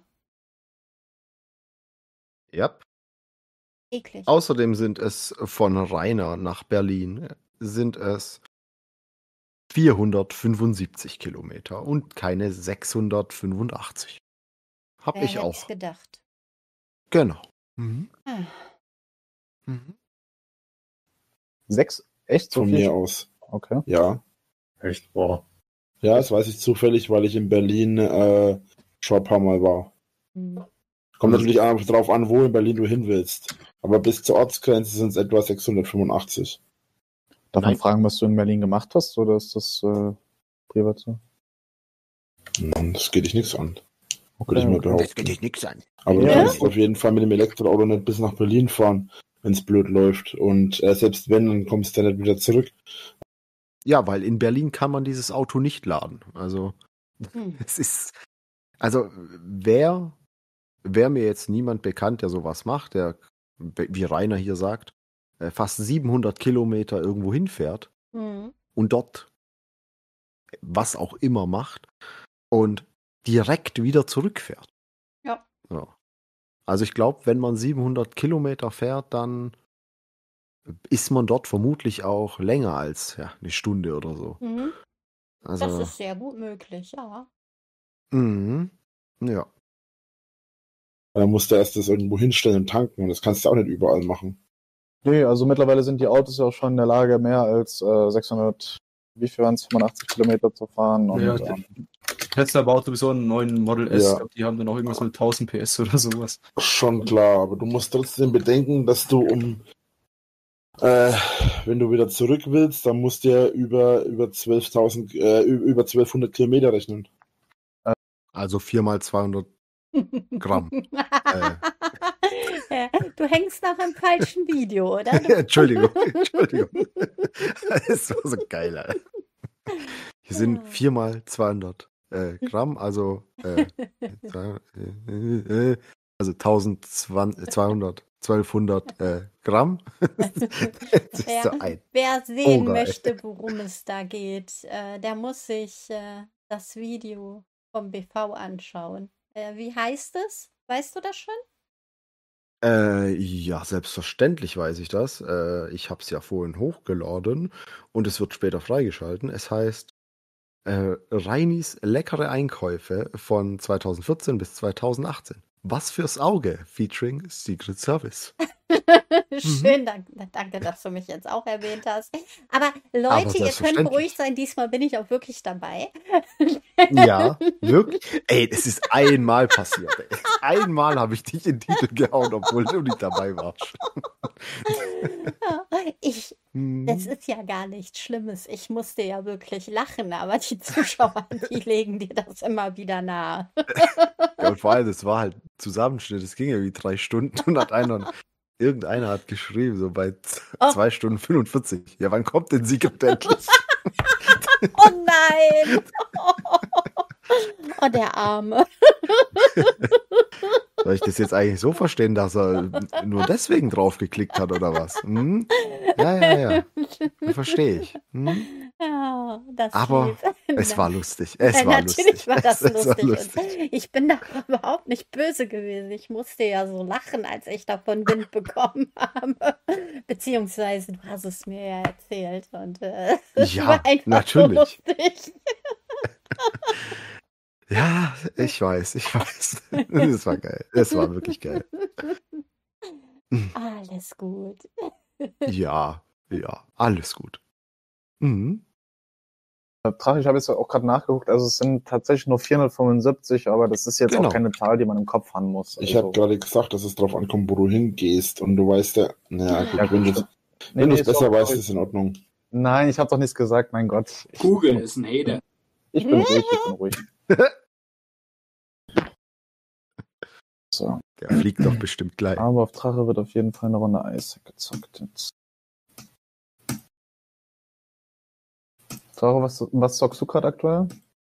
Ja. Eklig. Außerdem sind es von Rainer nach Berlin sind es vierhundertfünfundsiebzig Kilometer und keine sechshundertfünfundachtzig. Hab Wer ich hätt's auch. gedacht? Genau. Mhm. Ah. Mhm. Sechs? Echt so Von viel? mir aus. Okay. Ja. Echt? Boah. Ja, das weiß ich zufällig, weil ich in Berlin äh, schon ein paar Mal war. Hm. Kommt natürlich auch drauf an, wo in Berlin du hin willst. Aber bis zur Ortsgrenze sind es etwa sechshundertfünfundachtzig. Darf man Nein. fragen, was du in Berlin gemacht hast, oder ist das äh, privat so? Hm, Das geht dich nichts an. Okay, Würde ich mal okay. behaupten. Das geht dich nichts an. Aber Ja. du kannst auf jeden Fall mit dem Elektroauto nicht bis nach Berlin fahren, wenn es blöd läuft. Und äh, selbst wenn, dann kommst du dann nicht wieder zurück. Ja, weil in Berlin kann man dieses Auto nicht laden. Also Hm. es ist, also wer, wer mir jetzt niemand bekannt, der sowas macht, der, wie Rainer hier sagt, äh, fast siebenhundert Kilometer irgendwo hinfährt Hm. und dort was auch immer macht und direkt wieder zurückfährt. Ja. Ja. Also ich glaube, wenn man siebenhundert Kilometer fährt, dann ist man dort vermutlich auch länger als ja, eine Stunde oder so. Mhm. Das Also, ist sehr gut möglich, ja. mhm. Ja. Dann musst du erst das irgendwo hinstellen und tanken. Und das kannst du auch nicht überall machen. Nee, also mittlerweile sind die Autos ja auch schon in der Lage, mehr als äh, sechshundert, wie viel waren es, fünfundachtzig Kilometer zu fahren. Und, Ja, ähm, Tesla baut sowieso einen neuen Model S. Ja. Ich glaub, die haben dann auch irgendwas mit tausend P S oder sowas. Schon klar, aber du musst trotzdem bedenken, dass du um, äh, wenn du wieder zurück willst, dann musst du ja über, über zwölftausend, äh, über zwölfhundert Kilometer rechnen. Also vier mal zweihundert Gramm. Äh. Ja, du hängst noch im falschen Video, oder? Du- Entschuldigung, Entschuldigung. Das war so geil, Alter. Hier sind vier mal zweihundert äh, Gramm, also äh, zwei- äh, äh, also eintausendzweihundert, zwölfhundert äh, Gramm. Das ist so Wer, ein wer sehen Oger, ey. möchte, worum es da geht, äh, der muss sich äh, das Video vom B V anschauen. Äh, wie heißt es? Weißt du das schon? Äh, ja, selbstverständlich weiß ich das. Äh, ich habe es ja vorhin hochgeladen und es wird später freigeschalten. Es heißt äh, Reinis leckere Einkäufe von zweitausendvierzehn bis zweitausendachtzehn. Was fürs Auge, featuring Secret Service. Schön, danke, danke, dass du mich jetzt auch erwähnt hast. Aber Aber Leute, ihr könnt selbstverständlich. beruhigt sein, diesmal bin ich auch wirklich dabei. Ja, wirklich? Ey, es ist einmal passiert. Ey. Einmal habe ich dich in den Titel gehauen, obwohl du nicht dabei warst. Ich, das Mhm. ist ja gar nichts Schlimmes. Ich musste ja wirklich lachen, aber die Zuschauer, die legen dir das immer wieder nahe. Ja, und vor allem, das war halt Zusammenschnitt, es ging ja wie drei Stunden und hat einer, irgendeiner hat geschrieben, so bei z- Oh. zwei Stunden fünfundvierzig. Ja, wann kommt denn Secret endlich? Oh nein! Oh, der Arme. Soll ich das jetzt eigentlich so verstehen, dass er nur deswegen drauf geklickt hat oder was? Hm? Ja, ja, ja. Verstehe ich. Hm? Ja, das Aber lieb. es Na, war lustig. Es ja, war natürlich lustig. war das Es, es war lustig. lustig. Und ich bin da überhaupt nicht böse gewesen. Ich musste ja so lachen, als ich davon Wind bekommen habe. Beziehungsweise du hast es mir ja erzählt. Und äh, es Ja, war einfach natürlich. so lustig. Ja, ich weiß, ich weiß. Es war geil. Es war wirklich geil. Alles gut. Ja, ja, alles gut. Mhm. Drache, ich habe jetzt auch gerade nachgeguckt, also es sind tatsächlich nur vierhundertfünfundsiebzig, aber das ist jetzt Genau. auch keine Zahl, die man im Kopf haben muss. Ich Also, habe gerade gesagt, dass es drauf ankommt, wo du hingehst. Und du weißt ja, naja, gut, Ja, wenn gut. du Nee, wenn nee, du es besser sorry, weißt, sorry. ist in Ordnung. Nein, ich habe doch nichts gesagt, mein Gott. Ich, Google ist ein Hater. ich bin ruhig, ich bin ruhig. So. Der fliegt doch bestimmt gleich. Aber auf Drache wird auf jeden Fall eine Runde Eis gezockt jetzt. Drache, was, was zockst du gerade aktuell?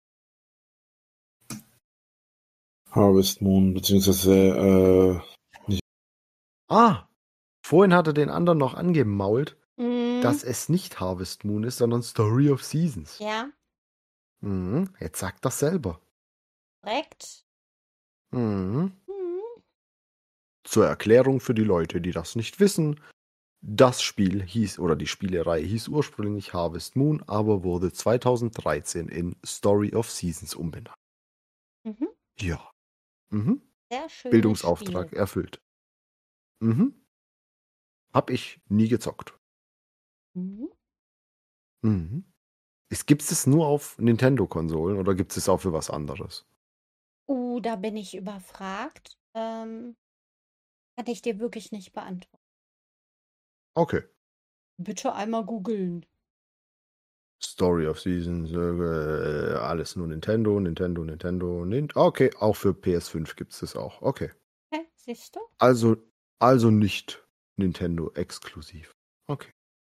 Harvest Moon, beziehungsweise, äh, Ah, vorhin hat er den anderen noch angemault. Mhm. Mhm. dass es nicht Harvest Moon ist, sondern Story of Seasons. Ja, Mhm. Jetzt sagt das selber. korrekt. Mhm. Mhm. Zur Erklärung für die Leute, die das nicht wissen. Das Spiel hieß, oder die Spielerei hieß ursprünglich Harvest Moon, aber wurde zweitausenddreizehn in Story of Seasons umbenannt. Mhm. Ja. Mhm. Sehr schönes Bildungsauftrag Spiel. erfüllt. Mhm. Hab ich nie gezockt. Mhm. Mhm. Gibt es es nur auf Nintendo-Konsolen oder gibt es es auch für was anderes? Uh, da bin ich überfragt. Ähm, kann ich dir wirklich nicht beantworten. Okay. Bitte einmal googeln. Story of Seasons, äh, alles nur Nintendo, Nintendo, Nintendo, Nint okay, auch für P S fünf gibt es das auch. Okay. Hä, siehst du? Also, also nicht Nintendo exklusiv. Okay.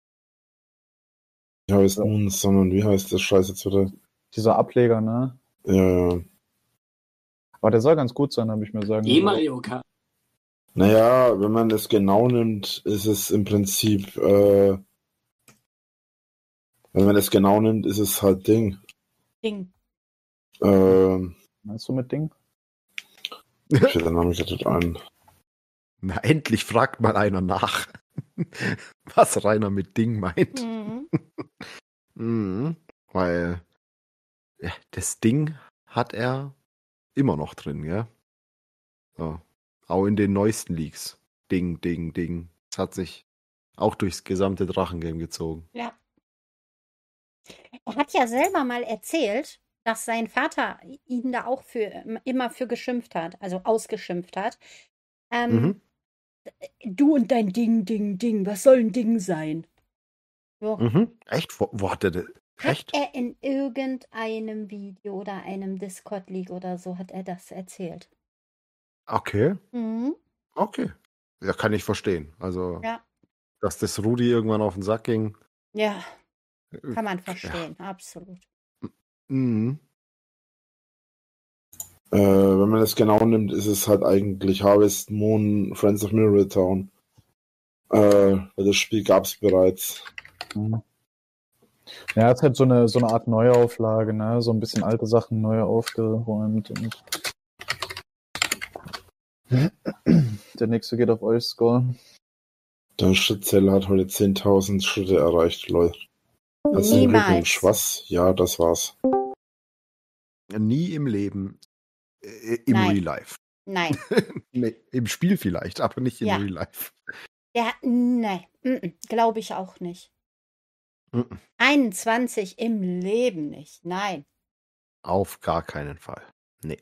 Ja, ist nun, sondern wie heißt das Scheiß jetzt wieder? Dieser Ableger, ne? Ja, ja. Aber der soll ganz gut sein, habe ich mir sagen Eh lassen. Mario Kart. Naja, wenn man es genau nimmt, ist es im Prinzip, äh, wenn man es genau nimmt, ist es halt Ding. Ding. Ähm, Meinst du mit Ding? ich den Namen gerade ein. Na, endlich fragt mal einer nach, was Rainer mit Ding meint. Mhm. Mhm. Weil ja, das Ding hat er immer noch drin, ja. So. Auch in den neuesten Leaks. Ding, Ding, Ding. Das hat sich auch durchs gesamte Drachengame gezogen. Ja. Er hat ja selber mal erzählt, dass sein Vater ihn da auch für immer für geschimpft hat, also ausgeschimpft hat. Ähm, Mhm. Du und dein Ding, Ding, Ding, was soll ein Ding sein? Ja. Mhm. Echt? Wo, wo hat er das? Hat Echt? er in irgendeinem Video oder einem Discord-Leak oder so, hat er das erzählt. Okay. Mhm. Okay. Ja, kann ich verstehen. Also, Ja. dass das Rudi irgendwann auf den Sack ging. Ja, äh, kann man Ja. verstehen, absolut. Mhm. Äh, wenn man es genau nimmt, ist es halt eigentlich Harvest Moon, Friends of Mirror Town. Äh, weil das Spiel gab es bereits. Mhm. Ja, es ist halt so eine, so eine Art Neuauflage, ne? So ein bisschen alte Sachen neu aufgeräumt. Und der nächste geht auf euch, Skull. Der Schrittzähler hat heute zehntausend Schritte erreicht, lol. Herzlichen Niemals. Glückwunsch. Was? Ja, das war's. Nie im Leben. Äh, Im Nein. Real Life. Nein. Nee, im Spiel vielleicht, aber nicht im Ja. Real Life. Der, nee, glaube ich auch nicht. Mhm. einundzwanzig im Leben nicht. Nein. Auf gar keinen Fall. Nee.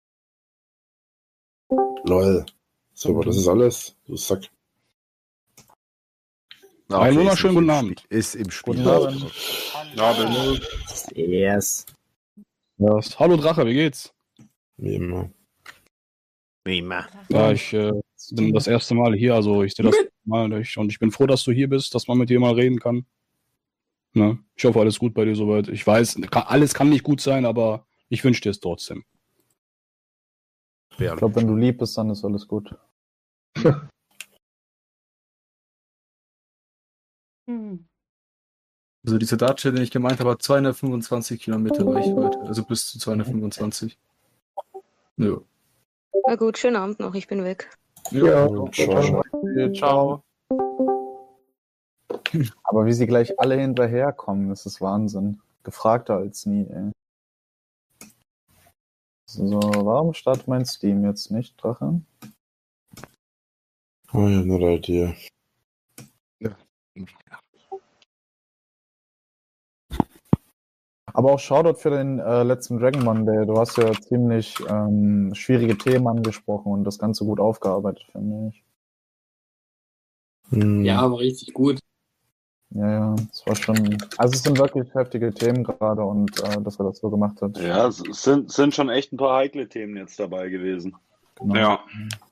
Lol. So, aber das ist alles. Du Sack. Ah, Einen okay, wunderschönen ist guten nicht im Abend. Spiel- Ist im Spiel. Guten Abend. Ja, Yes. yes. Hallo Drache, wie geht's? Wie immer. Wie immer. Ja, ich äh, bin das erste Mal hier, also ich sehe das mal nicht. Und ich bin froh, dass du hier bist, dass man mit dir mal reden kann. Ne? Ich hoffe, alles gut bei dir soweit. Ich weiß, kann, alles kann nicht gut sein, aber ich wünsche dir es trotzdem. Ich glaube, wenn du lieb bist, dann ist alles gut. Hm. Also diese Datsche, den ich gemeint habe, hat zweihundertfünfundzwanzig Kilometer Reichweite. Also bis zu zweihundertfünfundzwanzig. Ja. Na gut, schönen Abend noch, ich bin weg. Ja, ciao. Ciao. Aber wie sie gleich alle hinterherkommen, das ist Wahnsinn. Gefragter als nie, ey. So, warum startet mein Steam jetzt nicht, Drache? Oh ja, eine Idee. Ja. Aber auch Shoutout für den äh, letzten Dragon Monday. Du hast ja ziemlich ähm, schwierige Themen angesprochen und das Ganze gut aufgearbeitet, finde ich. Hm. Ja, aber richtig gut. Ja, ja, es war schon. Also es sind wirklich heftige Themen gerade und äh, dass er das so gemacht hat. Ja, es sind, sind schon echt ein paar heikle Themen jetzt dabei gewesen. Genau. Ja.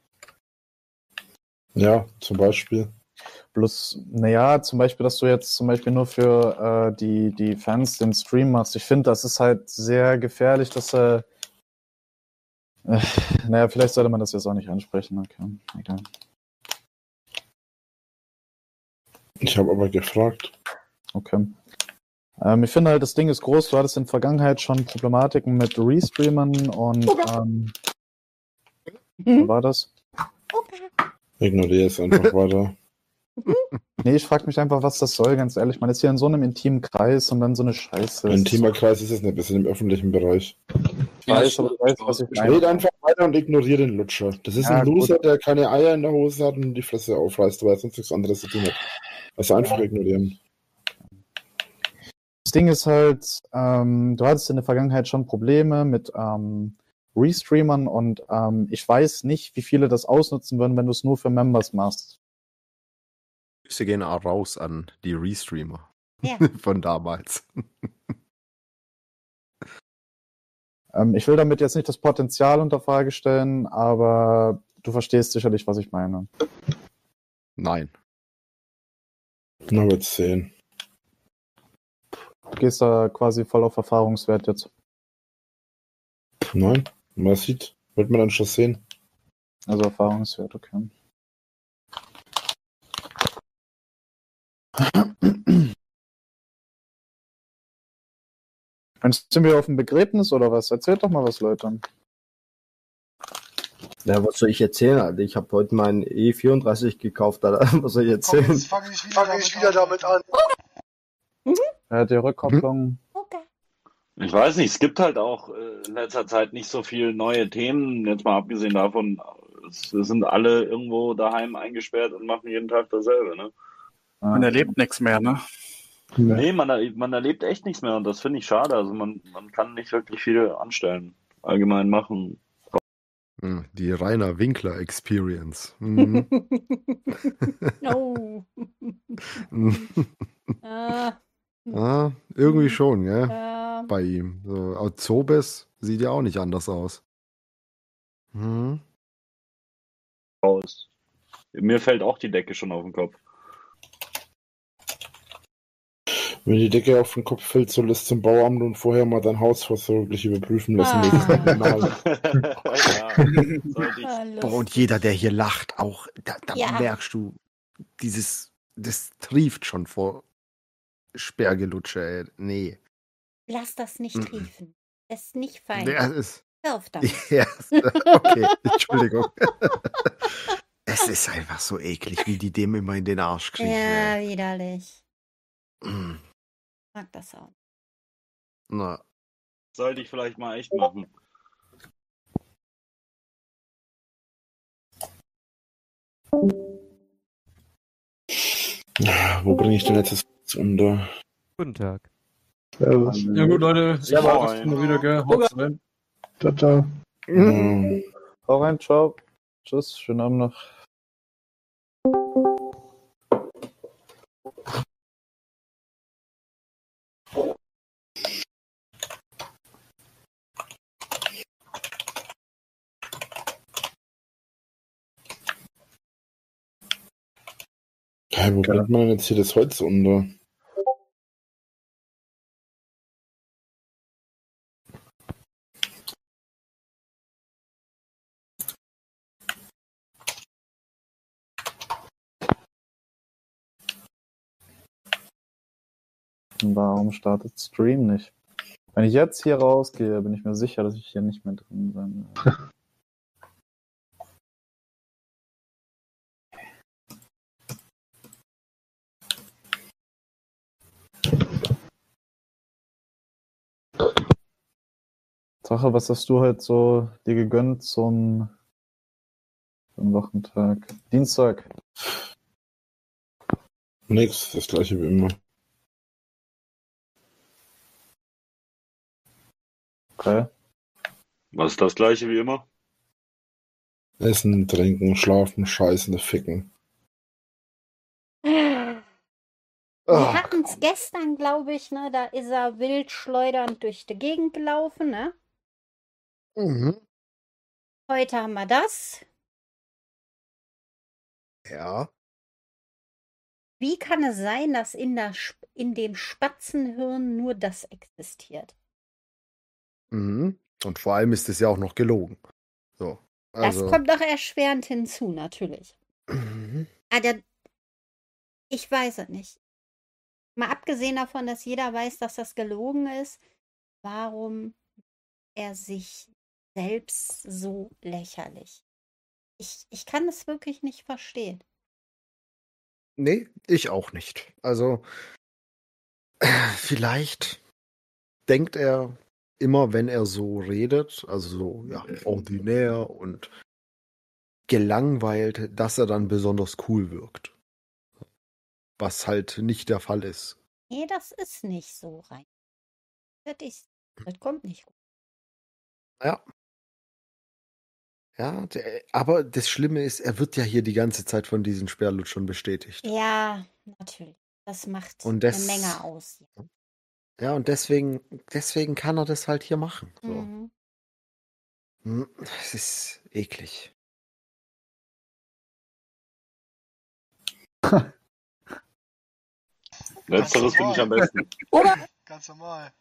Ja, zum Beispiel. Bloß, naja, zum Beispiel, dass du jetzt zum Beispiel nur für äh, die, die Fans den Stream machst. Ich finde, das ist halt sehr gefährlich, dass er. Äh, naja, vielleicht sollte man das jetzt auch nicht ansprechen. Okay, egal. Ich habe aber gefragt. Okay. Ähm, ich finde halt, das Ding ist groß. Du hattest in der Vergangenheit schon Problematiken mit Restreamern und ähm, Hm? wo war das? Ignoriere es einfach weiter. Nee, ich frage mich einfach, was das soll, ganz ehrlich. Man ist hier in so einem intimen Kreis und dann so eine Scheiße. Ein intimer Kreis ist es nicht, wir sind im öffentlichen Bereich. Ich weiß, aber du weißt, was ich meine. Red einfach weiter und ignoriere den Lutscher. Das ist Ja, ein Loser, gut. der keine Eier in der Hose hat und die Fresse aufreißt, weil er sonst nichts anderes zu tun hat. Also einfach ignorieren. Das Ding ist halt, ähm, du hattest in der Vergangenheit schon Probleme mit ähm, Restreamern und ähm, ich weiß nicht, wie viele das ausnutzen würden, wenn du es nur für Members machst. Grüße gehen auch raus an die Restreamer Ja. von damals. Ähm, ich will damit jetzt nicht das Potenzial unter Frage stellen, aber du verstehst sicherlich, was ich meine. Nein. Na, wird's sehen. Du gehst da quasi voll auf Erfahrungswert jetzt. Nein, man sieht, wird man dann schon sehen. Also Erfahrungswert, okay. Sind wir auf dem Begräbnis oder was? Erzählt doch mal was, Leute. Ja, was soll ich erzählen, Alter? Ich habe heute meinen E vierunddreißig gekauft, Alter. Was soll ich erzählen? Komm, jetzt fange ich wieder, fang ich wieder damit an. Er hat die Rückkopplung. Ich weiß nicht, es gibt halt auch äh, in letzter Zeit nicht so viele neue Themen, jetzt mal abgesehen davon, es, es sind alle irgendwo daheim eingesperrt und machen jeden Tag dasselbe, ne? Man erlebt nichts mehr, ne? Nee, man, er- man erlebt echt nichts mehr und das finde ich schade. Also man, man kann nicht wirklich viel anstellen, allgemein machen. Hm, Die Rainer Winkler Experience. Mhm. Oh. Ah. ah, irgendwie schon, gell? Ja. Bei ihm. So, Azobes sieht ja auch nicht anders aus. Mhm. Raus. Mir fällt auch die Decke schon auf den Kopf. Wenn die Decke auf den Kopf fällt, soll es zum Bauamt und vorher mal dein Haus vorsorglich überprüfen lassen. Ah. Ah, Boah, und jeder, der hier lacht, auch, da, da Ja. merkst du, dieses, das trieft schon vor Sperrgelutsche, ey. Nee. Lass das nicht Mhm. triefen. Das ist nicht fein. Ja, es ist. Hör auf damit. Ja, okay, Entschuldigung. Es ist einfach so eklig, wie die dem immer in den Arsch kriegen. Ja, ey. widerlich. Mm, Mag das auch. Na, Sollte ich vielleicht mal echt machen. Wo bringe ich denn jetzt das unter? Guten Tag. Servus. Ja gut, Leute. Ich Ja, war moin. mal wieder, gell? Haut's rein. Ciao, ciao. Mhm. Hau rein, ciao. Tschüss, schönen Abend noch. Hey, wo bringt man denn jetzt hier das Holz unter? Warum startet Stream nicht? Wenn ich jetzt hier rausgehe, bin ich mir sicher, dass ich hier nicht mehr drin sein werde. Sache, was hast du heute so dir gegönnt zum, zum Wochentag? Dienstag. Nix, das gleiche wie immer. Okay. Was ist das gleiche wie immer? Essen, trinken, schlafen, scheißen, ficken. Wir Ah, hatten es gestern, glaube ich, ne? Da ist er wild schleudernd durch die Gegend gelaufen, ne? Mhm. Heute haben wir das. Ja. Wie kann es sein, dass in, der, Sp- in dem Spatzenhirn nur das existiert? Mhm. Und vor allem ist es ja auch noch gelogen. So. Also, Das kommt noch erschwerend hinzu, natürlich. Mhm. Ah, der, Ich weiß es nicht. Mal abgesehen davon, dass jeder weiß, dass das gelogen ist, warum er sich selbst so lächerlich. Ich, ich kann es wirklich nicht verstehen. Nee, ich auch nicht. Also, vielleicht denkt er immer, wenn er so redet, also so, ja, ordinär und gelangweilt, dass er dann besonders cool wirkt. Was halt nicht der Fall ist. Nee, das ist nicht so rein. Das ist, das kommt nicht gut. Ja. Ja, der, aber das Schlimme ist, er wird ja hier die ganze Zeit von diesen Sperrlutschern bestätigt. Ja, natürlich. Das macht Und eine das, Menge aus. ja, und deswegen, deswegen kann er das halt hier machen. So. Mhm. Hm, Es ist eklig. Letzteres finde ich am besten. Ganz normal.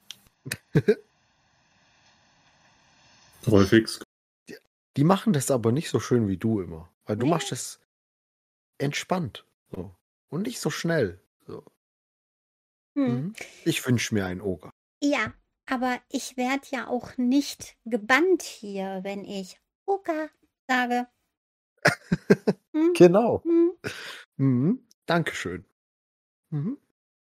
Rolfix. Die, die machen das aber nicht so schön wie du immer. Weil du Nee. machst es entspannt. So. Und nicht so schnell. So. Hm. Mhm. Ich wünsche mir einen Oger. Ja, aber ich werde ja auch nicht gebannt hier, wenn ich Oka sage. Hm? Genau. Hm? Mhm. Dankeschön. Mhm.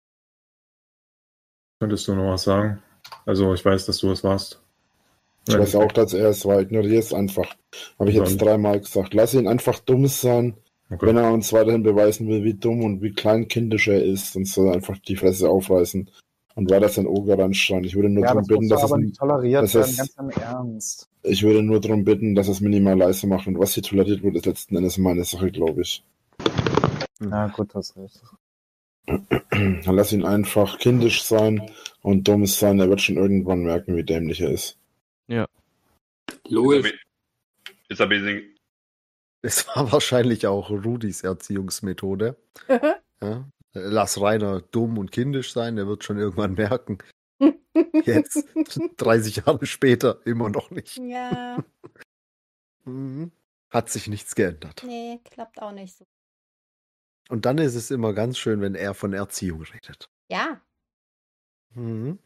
Könntest du noch was sagen? Also, ich weiß, dass du es warst. Ich weiß auch, dass er es war. Ignoriere es einfach. Habe ich jetzt Dann- dreimal gesagt. Lass ihn einfach dumm sein. Okay. Wenn er uns weiterhin beweisen will, wie dumm und wie kleinkindisch er ist, dann soll er einfach die Fresse aufreißen und weiter sein Oger ranschreien. Ich würde nur Ja, darum das bitten, muss dass doch es, aber nicht toleriert dass werden, es ganz im Ernst. ich würde nur darum bitten, dass es minimal leise macht. Und was hier toleriert wird, ist letzten Endes meine Sache, glaube ich. Ja, gut, hast recht. Dann lass ihn einfach kindisch sein und dumm sein. Er wird schon irgendwann merken, wie dämlich er ist. Ja. Logisch. Ist er basing. Es war wahrscheinlich auch Rudis Erziehungsmethode. Ja? Lass Rainer dumm und kindisch sein, er wird schon irgendwann merken. Jetzt, dreißig Jahre später, immer noch nicht. Ja, Mhm. Hat sich nichts geändert. nee, klappt auch nicht so. Und dann ist es immer ganz schön, wenn er von Erziehung redet. Ja, Mhm.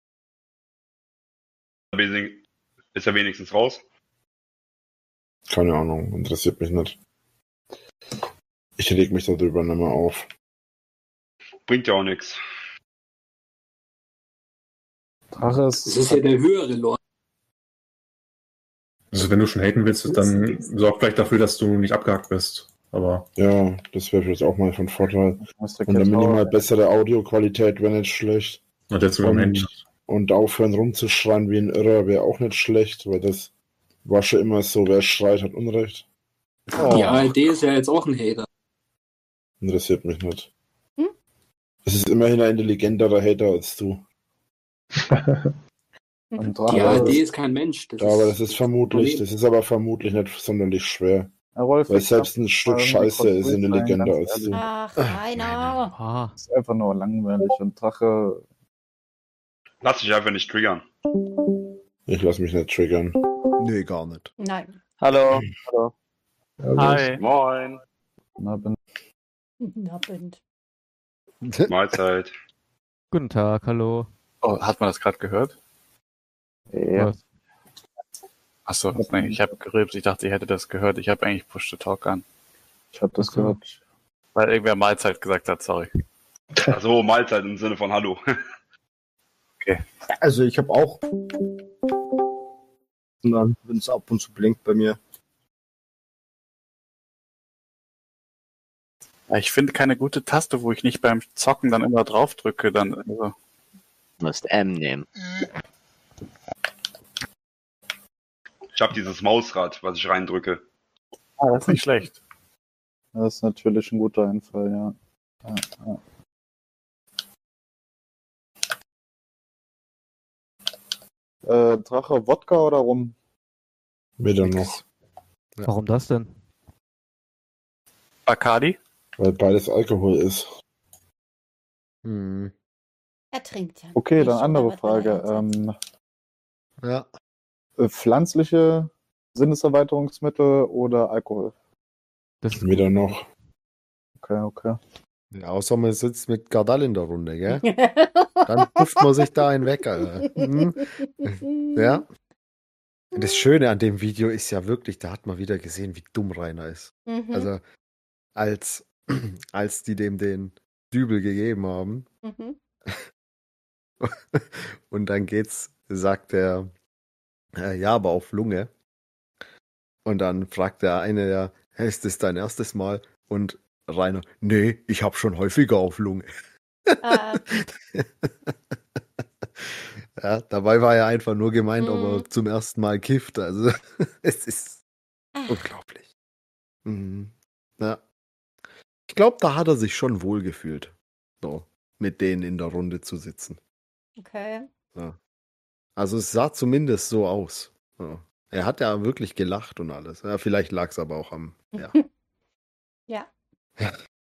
Basing. Ist er wenigstens raus? Keine Ahnung, interessiert mich nicht. Ich reg mich darüber nicht mehr auf. Bringt ja auch nichts. Drache ist. Das ist ja der höhere Lord. Also, wenn du schon haten willst, dann sorg vielleicht dafür, dass du nicht abgehakt bist. Aber Ja, das wäre vielleicht auch mal von Vorteil. Was der Und eine Cat minimal Tower- bessere Audioqualität wäre nicht schlecht. hat jetzt sogar am Handy. Und, und aufhören rumzuschreien wie ein Irrer wäre auch nicht schlecht, weil das war schon immer so, wer schreit, hat Unrecht. Die A R D ist ja jetzt auch ein Hater. Interessiert mich nicht. Hm? Es ist immerhin ein intelligenterer Hater als du. Und Die Drache A R D ist. ist kein Mensch. Das Ja, aber das ist vermutlich, Problem. das ist aber vermutlich nicht sonderlich schwer. Herr Rolf, Weil ich selbst darf ein Stück mal Scheiße kurz ist ruhig sein, intelligenter ganz als du. ehrlich. ach, Rainer. Ah. Das ist einfach nur langweilig. Und Drache. Lass dich einfach nicht triggern. Ich lass mich nicht triggern. Nee, gar nicht. Nein. Hallo. Hallo. Hi. Moin. Na, bin. Na, Bind. Mahlzeit. Guten Tag, hallo. Oh, hat man das gerade gehört? Ja. Was? Achso, nee, ich habe gerülpst. Ich dachte, ihr hättet das gehört. Ich habe eigentlich Push to Talk an. Ich habe das gehört. Weil irgendwer Mahlzeit gesagt hat, sorry. Also Mahlzeit im Sinne von Hallo. Also ich habe auch. Und dann, wenn es ab und zu blinkt bei mir. Ja, ich finde keine gute Taste, wo ich nicht beim Zocken dann immer drauf drücke. Dann, also. Du musst M nehmen. Ich habe dieses Mausrad, was ich reindrücke. Ah, das ist nicht schlecht. Das ist natürlich ein guter Einfall, ja. ja, ja. Äh, Drache, Wodka oder Rum? Weder noch. Ja. Warum das denn? Bacardi? Weil beides Alkohol ist. Hm. Er trinkt ja. Okay, nicht, dann oder andere was will er Frage. jetzt? Ähm, Ja. äh, pflanzliche Sinneserweiterungsmittel oder Alkohol? Das ist Weder noch. Okay, okay. Ja, außer man sitzt mit Gardal in der Runde, gell? Dann pufft man sich da einen weg, Alter. Mhm. Ja. Das Schöne an dem Video ist ja wirklich, da hat man wieder gesehen, wie dumm Rainer ist. Mhm. Also, als, als die dem den Dübel gegeben haben Mhm. und dann geht's, sagt er, äh, ja, aber auf Lunge. Und dann fragt der eine ja, "Hey, ist das dein erstes Mal?" Und Rainer, nee, ich habe schon häufiger auf Lunge. Ah. Ja, dabei war er einfach nur gemeint, ob Mhm. er zum ersten Mal kifft. Also, es ist Ach. unglaublich. Mhm. Ja. Ich glaube, da hat er sich schon wohlgefühlt, so mit denen in der Runde zu sitzen. Okay. Ja. Also es sah zumindest so aus. Ja. Er hat ja wirklich gelacht und alles. Ja, vielleicht lag es aber auch am, ja. Ja. Ja.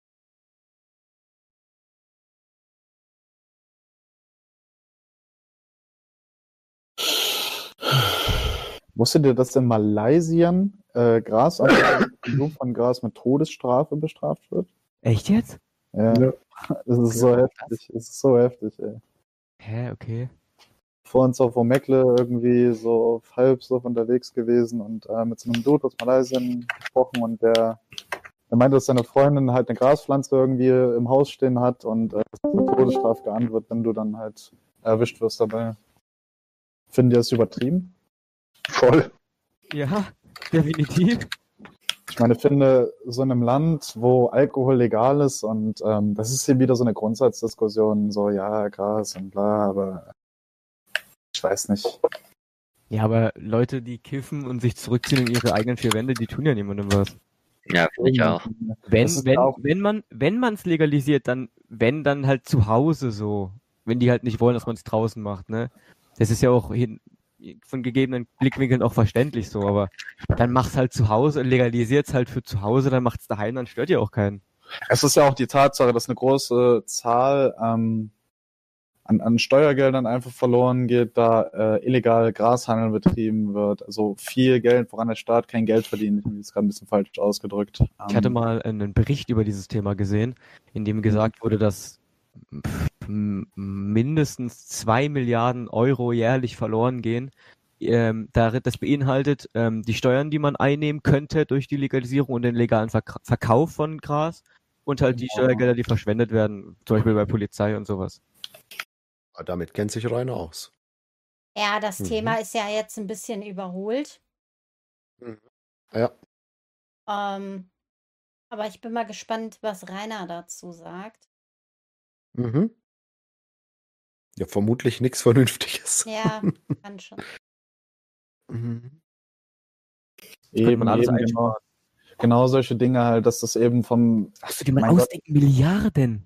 Wusstet ihr, dass in Malaysia äh, Gras, Konsum von Gras mit Todesstrafe bestraft wird? Echt jetzt? Ja. Ja. Das ist so heftig. Es ist so heftig, ey. Hä, okay. Vor uns auf Omegle irgendwie so auf halb so unterwegs gewesen und äh, mit so einem Dude aus Malaysia gesprochen und der, der meinte, dass seine Freundin halt eine Graspflanze irgendwie im Haus stehen hat und äh, mit Todesstrafe geahndet wird, wenn du dann halt erwischt wirst dabei. Finden die das übertrieben? Voll. Ja, definitiv. Ich meine, ich finde, so in einem Land, wo Alkohol legal ist und ähm, das ist hier wieder so eine Grundsatzdiskussion, so ja, Gras und bla, aber ich weiß nicht. Ja, aber Leute, die kiffen und sich zurückziehen in ihre eigenen vier Wände, die tun ja niemandem was. Ja, finde ich auch. Wenn, Das ist wenn, auch- wenn man, wenn man es legalisiert, dann, wenn dann halt zu Hause so. Wenn die halt nicht wollen, dass man es draußen macht, ne? Das ist ja auch hin, von gegebenen Blickwinkeln auch verständlich so, aber dann mach's halt zu Hause, legalisiert's halt für zu Hause, dann macht's daheim, dann stört ja auch keinen. Es ist ja auch die Tatsache, dass eine große Zahl ähm, an, an Steuergeldern einfach verloren geht, da äh, illegal Grashandel betrieben wird. Also viel Geld, woran der Staat kein Geld verdient. Ich habe das gerade ein bisschen falsch ausgedrückt. Ich hatte Ähm, mal einen Bericht über dieses Thema gesehen, in dem gesagt wurde, dass pff, m- mindestens zwei Milliarden Euro jährlich verloren gehen. Ähm, da- das beinhaltet ähm, die Steuern, die man einnehmen könnte durch die Legalisierung und den legalen Verk Verkauf von Gras und halt die Ja. Steuergelder, die verschwendet werden, zum Beispiel bei Polizei und sowas. Aber damit kennt sich Rainer aus. Ja, das Mhm. Thema ist ja jetzt ein bisschen überholt. Ja. Ähm, aber ich bin mal gespannt, was Rainer dazu sagt. Mhm. Ja, vermutlich nichts Vernünftiges. Ja, kann schon. Mhm. könnte man alles genau, einsparen. genau solche Dinge halt, dass das eben vom... Hast du dir mal Mein Gott. ausdenken, Milliarden?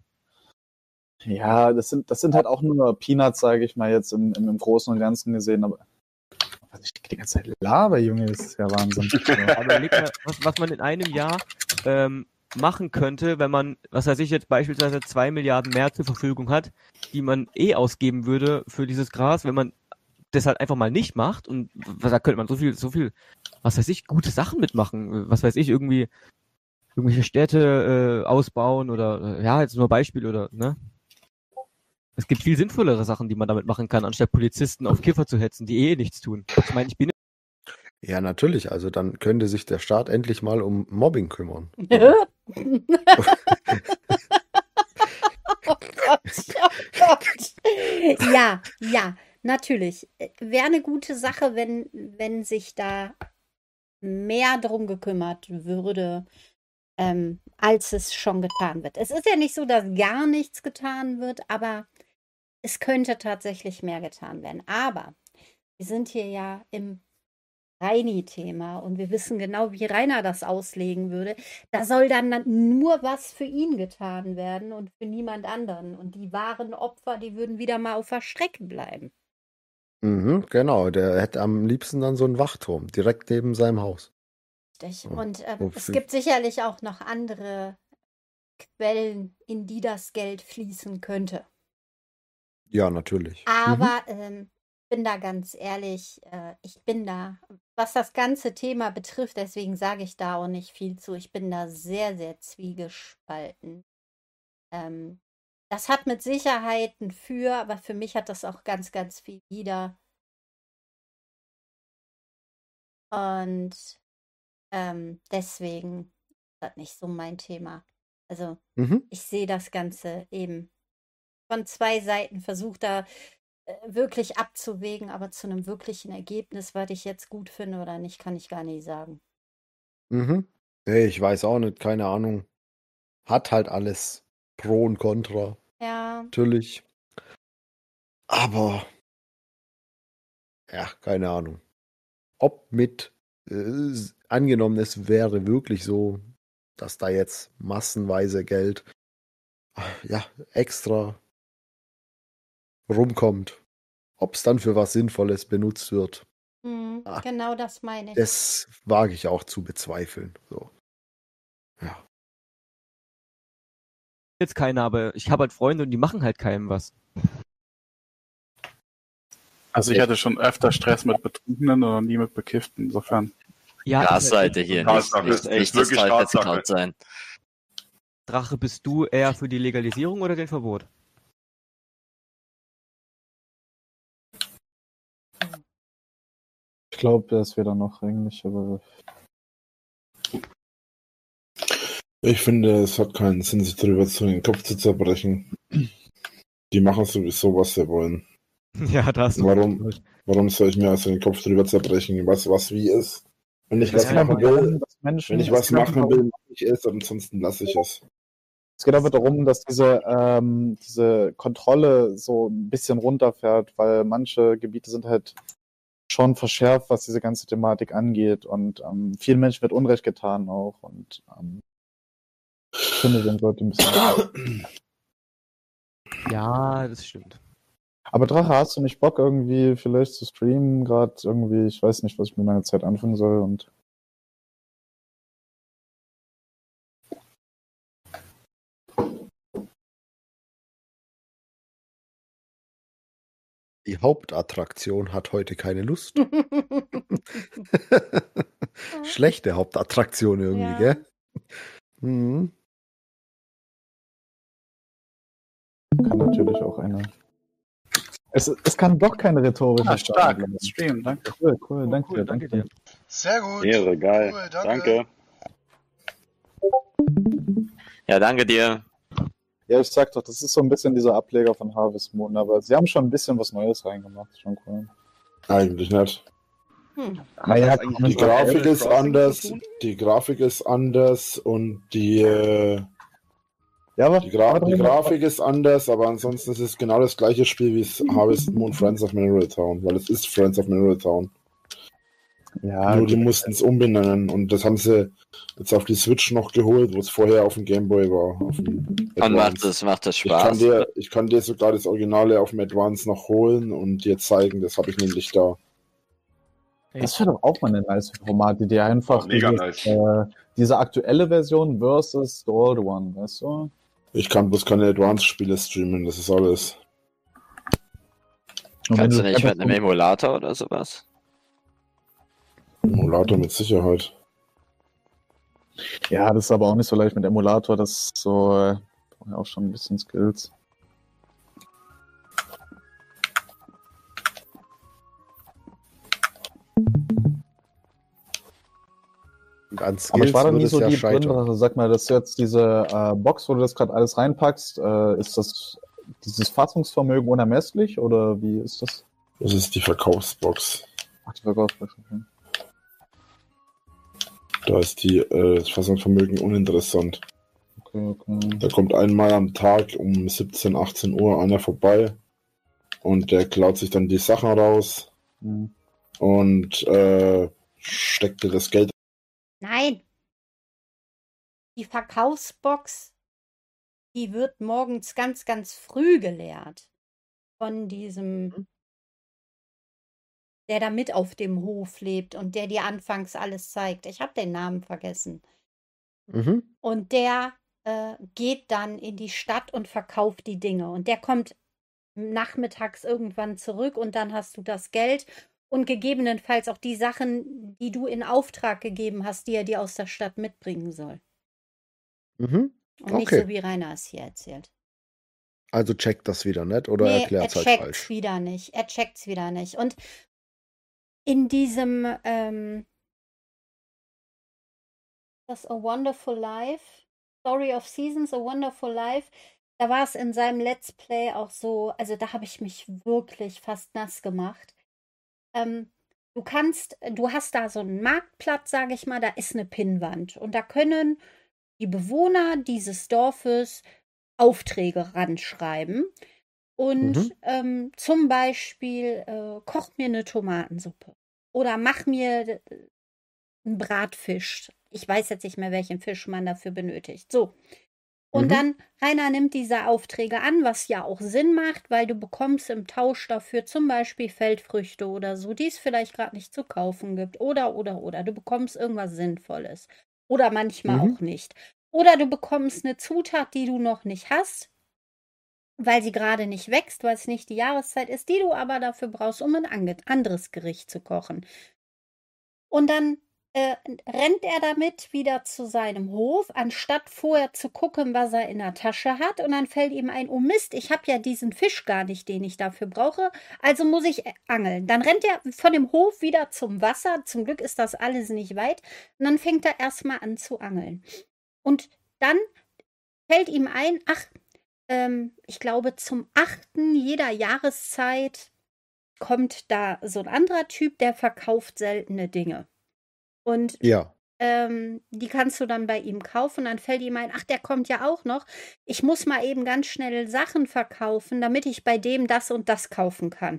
Ja, das sind, das sind halt auch nur Peanuts, sage ich mal, jetzt im, im, im Großen und Ganzen gesehen, aber was ich die ganze Zeit laber, Junge, das ist ja Wahnsinn. Aber überleg mal, was, was man in einem Jahr ähm, machen könnte, wenn man, was weiß ich jetzt beispielsweise zwei Milliarden mehr zur Verfügung hat, die man eh ausgeben würde für dieses Gras, wenn man das halt einfach mal nicht macht und was, da könnte man so viel, so viel, was weiß ich, gute Sachen mitmachen, was weiß ich, irgendwie irgendwelche Städte äh, ausbauen oder, äh, ja, jetzt nur Beispiel oder, ne? Es gibt viel sinnvollere Sachen, die man damit machen kann, anstatt Polizisten auf Kiffer zu hetzen, die eh nichts tun. Ich meine, ich bin Ja, natürlich. Also dann könnte sich der Staat endlich mal um Mobbing kümmern. Oh Gott, oh Gott. Ja, ja, natürlich. Wäre eine gute Sache, wenn, wenn sich da mehr drum gekümmert würde, ähm, als es schon getan wird. Es ist ja nicht so, dass gar nichts getan wird, aber es könnte tatsächlich mehr getan werden. Aber wir sind hier ja im Reini-Thema und wir wissen genau, wie Rainer das auslegen würde. Da soll dann nur was für ihn getan werden und für niemand anderen. Und die wahren Opfer, die würden wieder mal auf der Strecke bleiben. Mhm, genau, der hätte am liebsten dann so einen Wachturm direkt neben seinem Haus. Richtig. Ja, Und äh, es wofür- gibt sicherlich auch noch andere Quellen, in die das Geld fließen könnte. Ja, natürlich. Aber ähm, bin da ganz ehrlich, äh, ich bin da, was das ganze Thema betrifft, deswegen sage ich da auch nicht viel zu. Ich bin da sehr, sehr zwiegespalten. ähm, das hat mit Sicherheit ein Für, aber für mich hat das auch ganz, ganz viel Wider. Und ähm, deswegen ist das nicht so mein Thema. Also Mhm. ich sehe das Ganze eben von zwei Seiten, versuche da äh, wirklich abzuwägen, aber zu einem wirklichen Ergebnis, was ich jetzt gut finde oder nicht, kann ich gar nicht sagen. Mhm. Nee, ich weiß auch nicht, keine Ahnung. Hat halt alles Pro und Contra. Ja, Natürlich. Aber, ja, keine Ahnung. Ob mit, äh, s- angenommen, es wäre wirklich so, dass da jetzt massenweise Geld, ja, extra rumkommt. Ob es dann für was Sinnvolles benutzt wird, mhm, ah, genau das meine ich. das wage ich auch zu bezweifeln. So. Ja. Jetzt keiner, aber ich habe halt Freunde und die machen halt keinem was. Also ich hatte schon öfter Stress mit Betrunkenen oder nie mit Bekifften, insofern. Ja, ist halt Grasseite echt hier, so. nicht, Tatsache, nicht, ist nicht das wirklich Teufels Tatsache. Kraut sein. Drache, bist du eher für die Legalisierung oder den Verbot? Ich glaube, der ist weder noch eigentlich, aber Ich finde, es hat keinen Sinn, sich darüber zu den Kopf zu zerbrechen. Die machen sowieso, was sie wollen. Ja, da hast du Warum, warum soll ich mir also den Kopf drüber zerbrechen, was was wie ist? Wenn ich es was geht einfach machen will, darum, dass Menschen, wenn ich es was geht einfach machen will, darum, mache ich es, ansonsten lasse ich es. es geht aber darum, dass diese, ähm, diese Kontrolle so ein bisschen runterfährt, weil manche Gebiete sind halt schon verschärft, was diese ganze Thematik angeht. Und ähm, vielen Menschen wird Unrecht getan auch. Und ähm, ich finde, den sollte ein bisschen. Ja, das stimmt. Aber Drache, hast du nicht Bock irgendwie vielleicht zu streamen? Gerade irgendwie, ich weiß nicht, was ich mit meiner Zeit anfangen soll. Und Die Hauptattraktion hat heute keine Lust. Schlechte Hauptattraktion irgendwie, Ja. gell? Mhm. kann natürlich auch eine. Es, es kann doch keine rhetorische Ah, stark. bleiben. Stream, danke. Cool, cool, danke cool, dir, danke danke dir. Sehr gut. Ehre, geil. Cool, danke. Danke. Ja, danke dir. Ja, ich sag doch, das ist so ein bisschen dieser Ableger von Harvest Moon, aber sie haben schon ein bisschen was Neues reingemacht, schon cool. Eigentlich nicht. Hm. Naja, Die Grafik ist anders, die Grafik ist anders und die, äh, ja, aber, die, Gra aber die Grafik ist anders, aber ansonsten ist es genau das gleiche Spiel wie Harvest Moon Friends of Mineral Town, weil es ist Friends of Mineral Town. Ja, Nur die gut. mussten es umbenennen und das haben sie jetzt auf die Switch noch geholt, wo es vorher auf dem Gameboy war. Auf dem Und macht Advance. das, macht das Ich kann, Spaß? dir, ich kann dir sogar das Originale auf dem Advance noch holen und dir zeigen, das habe ich nämlich da. Das wäre doch auch mal eine nice Format, die dir einfach Mega dieses, nice. äh, diese aktuelle Version versus the old one, weißt du? Ich kann bloß keine Advance-Spiele streamen, das ist alles. Und wenn Kannst du du das nicht mit einfach einem Emulator oder sowas? Emulator mit Sicherheit. Ja, das ist aber auch nicht so leicht mit Emulator, das ist so, äh, braucht ja auch schon ein bisschen Skills. Und an Aber ich Skills war da wird nie es so ja deep drin, scheitern. also sag mal, das ist jetzt diese äh, Box, wo du das gerade alles reinpackst, äh, ist das dieses Fassungsvermögen unermesslich oder wie ist das? Das ist die Verkaufsbox. Ach, die Verkaufsbox, okay. Da ist die, äh, das Fassungsvermögen uninteressant. Okay, okay. Da kommt einmal am Tag um siebzehn, achtzehn Uhr einer vorbei und der klaut sich dann die Sachen raus Mhm. und äh, steckt dir das Geld. Nein. Die Verkaufsbox, die wird morgens ganz, ganz früh geleert. Von diesem, der da mit auf dem Hof lebt und der dir anfangs alles zeigt. Ich habe den Namen vergessen. Mhm. Und der äh, geht dann in die Stadt und verkauft die Dinge. Und der kommt nachmittags irgendwann zurück und dann hast du das Geld und gegebenenfalls auch die Sachen, die du in Auftrag gegeben hast, die er dir aus der Stadt mitbringen soll. Mhm. Und nicht Okay. so, wie Rainer es hier erzählt. Also checkt das wieder nicht oder Nee, er erklärt's halt checkt's falsch. wieder nicht. Er checkt's wieder nicht. Und in diesem, ähm, das A Wonderful Life, Story of Seasons, A Wonderful Life, da war es in seinem Let's Play auch so, also da habe ich mich wirklich fast nass gemacht. Ähm, du kannst, du hast da so einen Marktplatz, sage ich mal, da ist eine Pinnwand und da können die Bewohner dieses Dorfes Aufträge ranschreiben. Und Mhm. ähm, zum Beispiel, äh, koch mir eine Tomatensuppe. Oder mach mir äh, einen Bratfisch. Ich weiß jetzt nicht mehr, welchen Fisch man dafür benötigt. So. Und Mhm. dann, Rainer nimmt diese Aufträge an, was ja auch Sinn macht, weil du bekommst im Tausch dafür zum Beispiel Feldfrüchte oder so, die es vielleicht gerade nicht zu kaufen gibt. Oder, oder, oder. Du bekommst irgendwas Sinnvolles. Oder manchmal Mhm. auch nicht. Oder du bekommst eine Zutat, die du noch nicht hast, weil sie gerade nicht wächst, weil es nicht die Jahreszeit ist, die du aber dafür brauchst, um ein ange- anderes Gericht zu kochen. Und dann äh, rennt er damit wieder zu seinem Hof, anstatt vorher zu gucken, was er in der Tasche hat. Und dann fällt ihm ein, oh Mist, ich habe ja diesen Fisch gar nicht, den ich dafür brauche, also muss ich äh, angeln. Dann rennt er von dem Hof wieder zum Wasser. Zum Glück ist das alles nicht weit. Und dann fängt er erstmal an zu angeln. Und dann fällt ihm ein, ach, ähm, ich glaube, zum achten jeder Jahreszeit kommt da so ein anderer Typ, der verkauft seltene Dinge. Und Ja. ähm, die kannst du dann bei ihm kaufen. Dann fällt ihm ein, ach, der kommt ja auch noch. Ich muss mal eben ganz schnell Sachen verkaufen, damit ich bei dem das und das kaufen kann.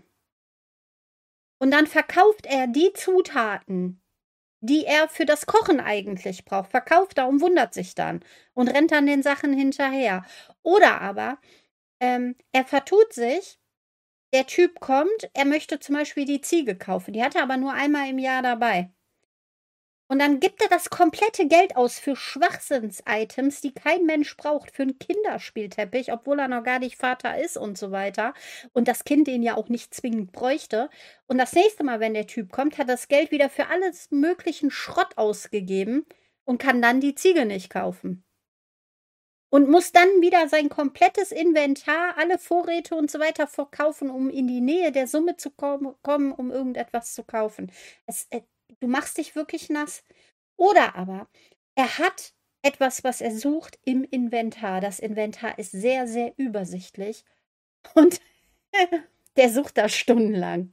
Und dann verkauft er die Zutaten, die er für das Kochen eigentlich braucht, verkauft er und wundert sich dann und rennt dann den Sachen hinterher. Oder aber ähm, er vertut sich, der Typ kommt, er möchte zum Beispiel die Ziege kaufen, die hat er aber nur einmal im Jahr dabei. Und dann gibt er das komplette Geld aus für Schwachsinns-Items, die kein Mensch braucht, für einen Kinderspielteppich, obwohl er noch gar nicht Vater ist und so weiter. Und das Kind den ja auch nicht zwingend bräuchte. Und das nächste Mal, wenn der Typ kommt, hat das Geld wieder für alles möglichen Schrott ausgegeben und kann dann die Ziege nicht kaufen. Und muss dann wieder sein komplettes Inventar, alle Vorräte und so weiter verkaufen, um in die Nähe der Summe zu kom- kommen, um irgendetwas zu kaufen. Es, äh, du machst dich wirklich nass. Oder aber, er hat etwas, was er sucht im Inventar. Das Inventar ist sehr, sehr übersichtlich. Und der sucht da stundenlang.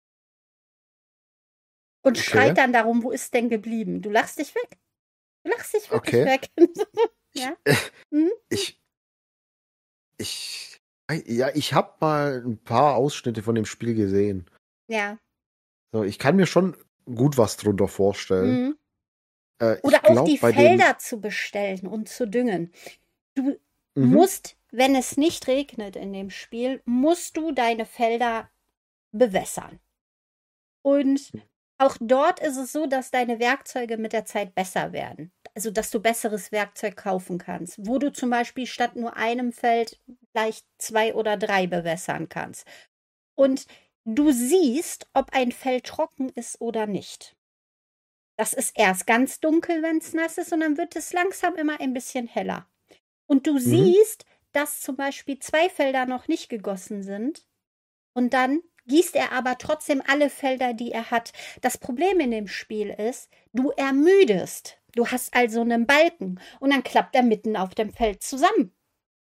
Und Okay. schreit dann darum, wo ist denn geblieben? Du lachst dich weg. Du lachst dich wirklich Okay. weg. Ja? Mhm. Ich, ich, ja, ich habe mal ein paar Ausschnitte von dem Spiel gesehen. Ja. So, ich kann mir schon gut was drunter vorstellen. Mhm. Äh, ich Oder auch glaube, die bei dem, Felder zu bestellen und zu düngen. Du Mhm. musst, wenn es nicht regnet in dem Spiel, musst du deine Felder bewässern. Und auch dort ist es so, dass deine Werkzeuge mit der Zeit besser werden. Also, dass du besseres Werkzeug kaufen kannst. Wo du zum Beispiel statt nur einem Feld gleich zwei oder drei bewässern kannst. Und du siehst, ob ein Feld trocken ist oder nicht. Das ist erst ganz dunkel, wenn es nass ist, und dann wird es langsam immer ein bisschen heller. Und du Mhm. siehst, dass zum Beispiel zwei Felder noch nicht gegossen sind. Und dann gießt er aber trotzdem alle Felder, die er hat. Das Problem in dem Spiel ist, du ermüdest. Du hast also einen Balken und dann klappt er mitten auf dem Feld zusammen.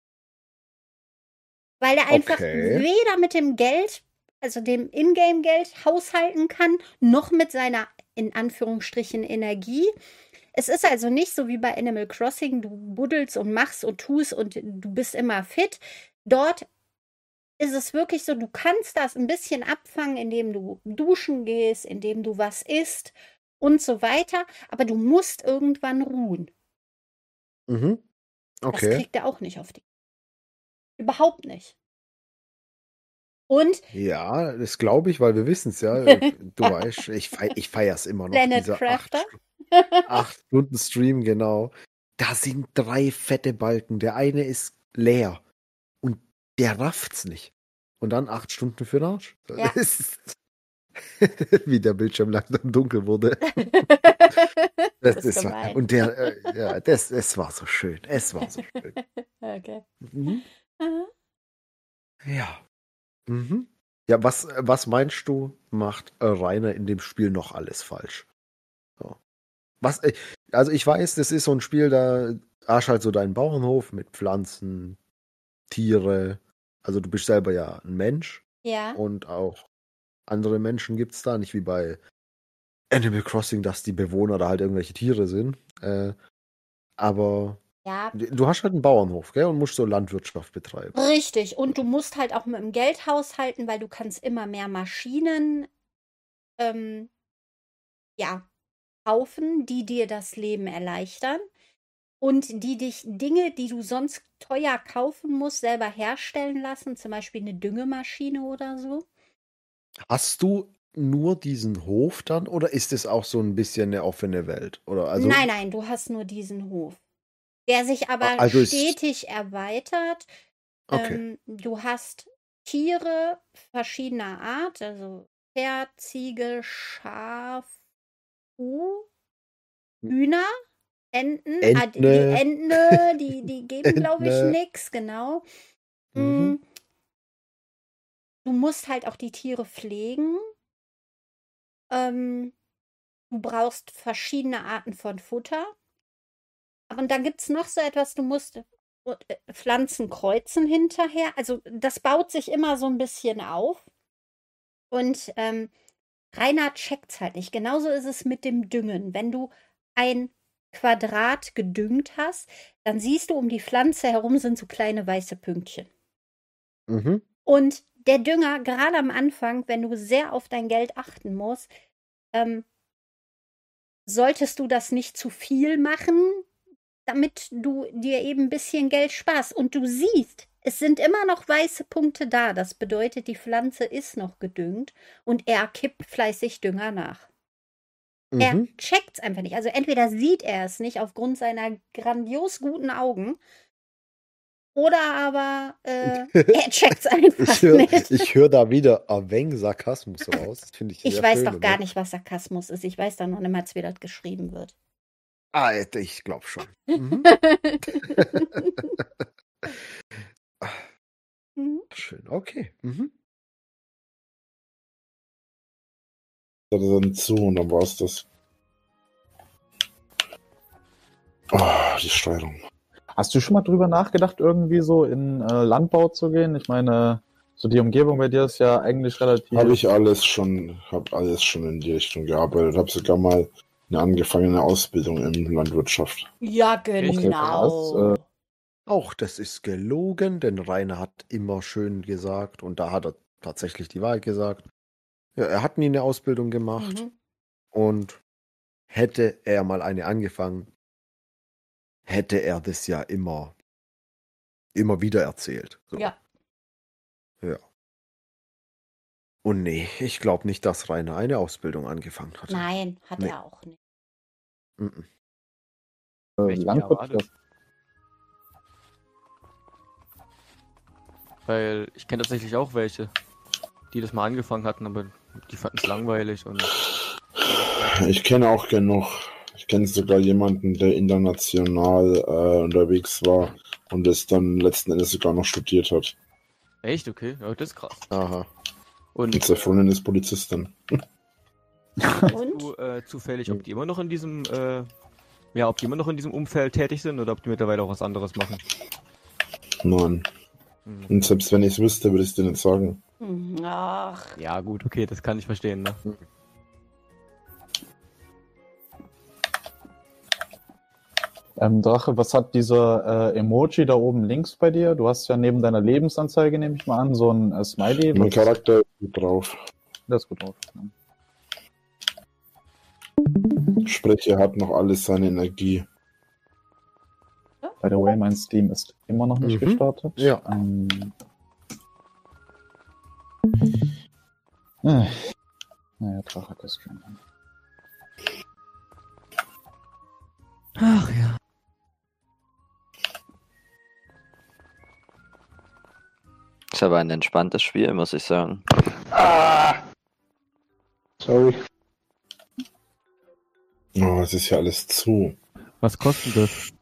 Weil er einfach Okay. weder mit dem Geld, also dem Ingame-Geld, haushalten kann, noch mit seiner, in Anführungsstrichen, Energie. Es ist also nicht so wie bei Animal Crossing, du buddelst und machst und tust und du bist immer fit. Dort ist es wirklich so, du kannst das ein bisschen abfangen, indem du duschen gehst, indem du was isst und so weiter, aber du musst irgendwann ruhen. Mhm. Das Okay. kriegt er auch nicht auf die. Überhaupt nicht. Und Ja, das glaube ich, weil wir wissen es ja. Äh, Du weißt, ich, fei ich feiere es immer noch, Planet dieser acht, Crafter. acht Stunden Stream, genau. Da sind drei fette Balken. Der eine ist leer und der rafft's nicht. Und dann acht Stunden für den Arsch. Ja. Das ist, Wie der Bildschirm langsam dunkel wurde. Das, Das ist das war, gemein. und der, äh, ja, das, es war so schön. Es war so schön. Okay. Mhm. Aha. Ja. Mhm. Ja, was, was meinst du, macht äh, Rainer in dem Spiel noch alles falsch? So. Was, äh, also ich weiß, das ist so ein Spiel, da hast halt so deinen Bauernhof mit Pflanzen, Tiere. Also du bist selber ja ein Mensch. Ja. Und auch andere Menschen gibt es da, nicht wie bei Animal Crossing, dass die Bewohner da halt irgendwelche Tiere sind. Äh, aber Ja. du hast halt einen Bauernhof, gell? Und musst so Landwirtschaft betreiben. Richtig. Und du musst halt auch mit dem Geld haushalten, weil du kannst immer mehr Maschinen ähm, ja, kaufen, die dir das Leben erleichtern und die dich Dinge, die du sonst teuer kaufen musst, selber herstellen lassen, zum Beispiel eine Düngemaschine oder so. Hast du nur diesen Hof dann oder ist es auch so ein bisschen eine offene Welt? Oder also, Nein, nein, du hast nur diesen Hof, der sich aber also ist, stetig erweitert. okay. Ähm, du hast Tiere verschiedener Art, also Pferd, Ziege, Schaf, Kuh, Hühner, Enten. Ah, die, die Ente, Ente, die, die geben, glaube ich, Entne. nichts, genau. Mhm. Mm, Du musst halt auch die Tiere pflegen. Ähm, du brauchst verschiedene Arten von Futter. Und dann gibt es noch so etwas, du musst äh, Pflanzen kreuzen hinterher. Also das baut sich immer so ein bisschen auf. Und ähm, Rainer checkt's halt nicht. Genauso ist es mit dem Düngen. Wenn du ein Quadrat gedüngt hast, dann siehst du, um die Pflanze herum sind so kleine weiße Pünktchen. Mhm. Und der Dünger, gerade am Anfang, wenn du sehr auf dein Geld achten musst, ähm, solltest du das nicht zu viel machen, damit du dir eben ein bisschen Geld sparst. Und du siehst, es sind immer noch weiße Punkte da. Das bedeutet, die Pflanze ist noch gedüngt und er kippt fleißig Dünger nach. Er Mhm. checkt's einfach nicht. Also entweder sieht er es nicht aufgrund seiner grandios guten Augen oder aber äh, er checkt's einfach Ich höre nicht. ich hör da wieder ein wenig Sarkasmus raus. Das finde ich Ich sehr weiß schön. doch Und gar nett. nicht, was Sarkasmus ist. Ich weiß doch noch nicht mal, wie das geschrieben wird. Ah, ich glaube schon. Mhm. Mhm. Schön, okay. Mhm. Das dann zu und dann war es das. Oh, die Steuerung. Hast du schon mal drüber nachgedacht, irgendwie so in äh, Landbau zu gehen? Ich meine, so die Umgebung bei dir ist ja eigentlich relativ. Habe ich alles schon, habe alles schon in die Richtung gearbeitet. Habe sogar mal eine angefangene Ausbildung in Landwirtschaft. Ja, Okay, krass. genau. Äh, Auch das ist gelogen, denn Rainer hat immer schön gesagt und da hat er tatsächlich die Wahrheit gesagt. Ja, er hat nie eine Ausbildung gemacht Mhm. und hätte er mal eine angefangen, hätte er das ja immer, immer wieder erzählt. So. Ja. Ja. Und nee, ich glaube nicht, dass Rainer eine Ausbildung angefangen hat. Nein, hat Nee. er auch nicht. Mhm. äh, Welche Jahr war das? Landwirtschaft. Weil ich kenne tatsächlich auch welche, die das mal angefangen hatten, aber die fanden es langweilig und Ich kenne auch genug. Ich kenne sogar jemanden, der international äh, unterwegs war und es dann letzten Endes sogar noch studiert hat. echt, okay, ja, das ist krass. Aha. Und Und seine Freundin ist Polizistin. weißt Und? du äh, zufällig, ob die immer noch in diesem, äh, ja, ob die immer noch in diesem Umfeld tätig sind oder ob die mittlerweile auch was anderes machen? Nein. Hm. Und selbst wenn ich es wüsste, würde ich es dir nicht sagen. Hm, Ach, Ja, gut, okay, das kann ich verstehen, ne? Ähm, Drache, was hat dieser äh, Emoji da oben links bei dir? Du hast ja neben deiner Lebensanzeige, nehme ich mal an, so ein äh, Smiley. Mein Was- Charakter ist gut drauf. Der ist gut drauf. Ja. Sprich, er hat noch alles seine Energie. By the way, mein Steam ist immer noch nicht Mhm. gestartet. Ja. Ähm, äh, naja, Drache hat das schon. Ach ja. Ist aber ein entspanntes Spiel, muss ich sagen. Ah! Sorry. Oh, es ist ja alles zu. Was kostet das?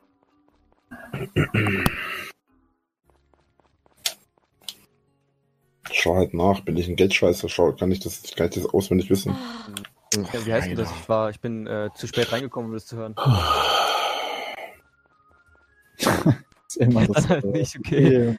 Schau halt nach, bin ich ein Geldscheißer, schau, kann ich das, kann ich das auswendig wissen? Ja, wie heißt denn das? Ich war, ich bin äh, zu spät reingekommen, um das zu hören. ist immer das. Das ist nicht okay.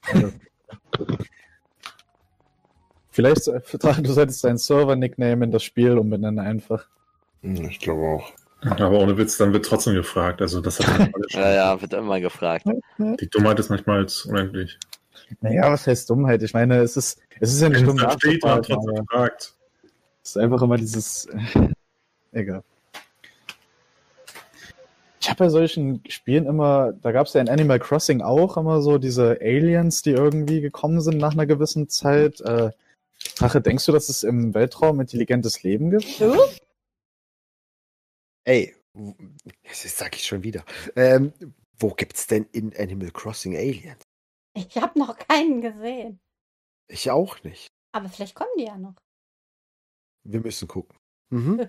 Vielleicht, so- du solltest deinen Server-Nickname in das Spiel umbenennen einfach. Ich glaube auch. Aber ohne Witz, dann wird trotzdem gefragt. Also das hat man alles schon. Ja, ja, wird immer gefragt. Die Dummheit ist manchmal jetzt unendlich. Naja, was heißt Dummheit? Ich meine, es ist, es ist ja nicht Wenn es dumm da steht, man nachzufragen, trotzdem aber gefragt. es ist einfach immer dieses. Egal. Ich habe bei solchen Spielen immer, da gab es ja in Animal Crossing auch immer so diese Aliens, die irgendwie gekommen sind nach einer gewissen Zeit. Äh, Rache, denkst du, dass es im Weltraum intelligentes Leben gibt? Ey, w- das sag ich schon wieder. Ähm, wo gibt's denn in Animal Crossing Aliens? Ich habe noch keinen gesehen. Ich auch nicht. Aber vielleicht kommen die ja noch. Wir müssen gucken. Mhm.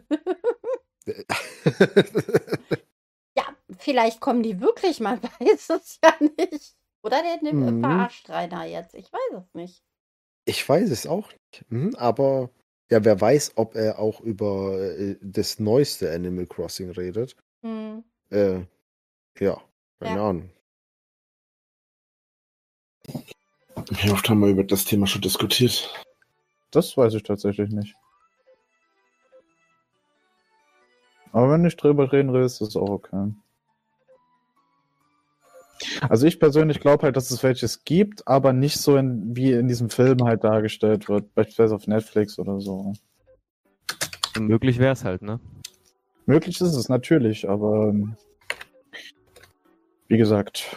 Ja, vielleicht kommen die wirklich, man weiß es ja nicht. Oder der nimmt, Mhm. verarscht Rainer jetzt. Ich weiß es nicht. Ich weiß es auch nicht. Mhm, aber ja, wer weiß, ob er auch über äh, das neueste Animal Crossing redet. Hm. Äh, ja, keine Ja. Ahnung. Wie oft haben wir über das Thema schon diskutiert? Das weiß ich tatsächlich nicht. Aber wenn du nicht drüber reden willst, ist es auch okay. Also ich persönlich glaube halt, dass es welches gibt, aber nicht so in, wie in diesem Film halt dargestellt wird, beispielsweise auf Netflix oder so. Möglich wäre es halt, ne? Möglich ist es natürlich, aber ähm, wie gesagt,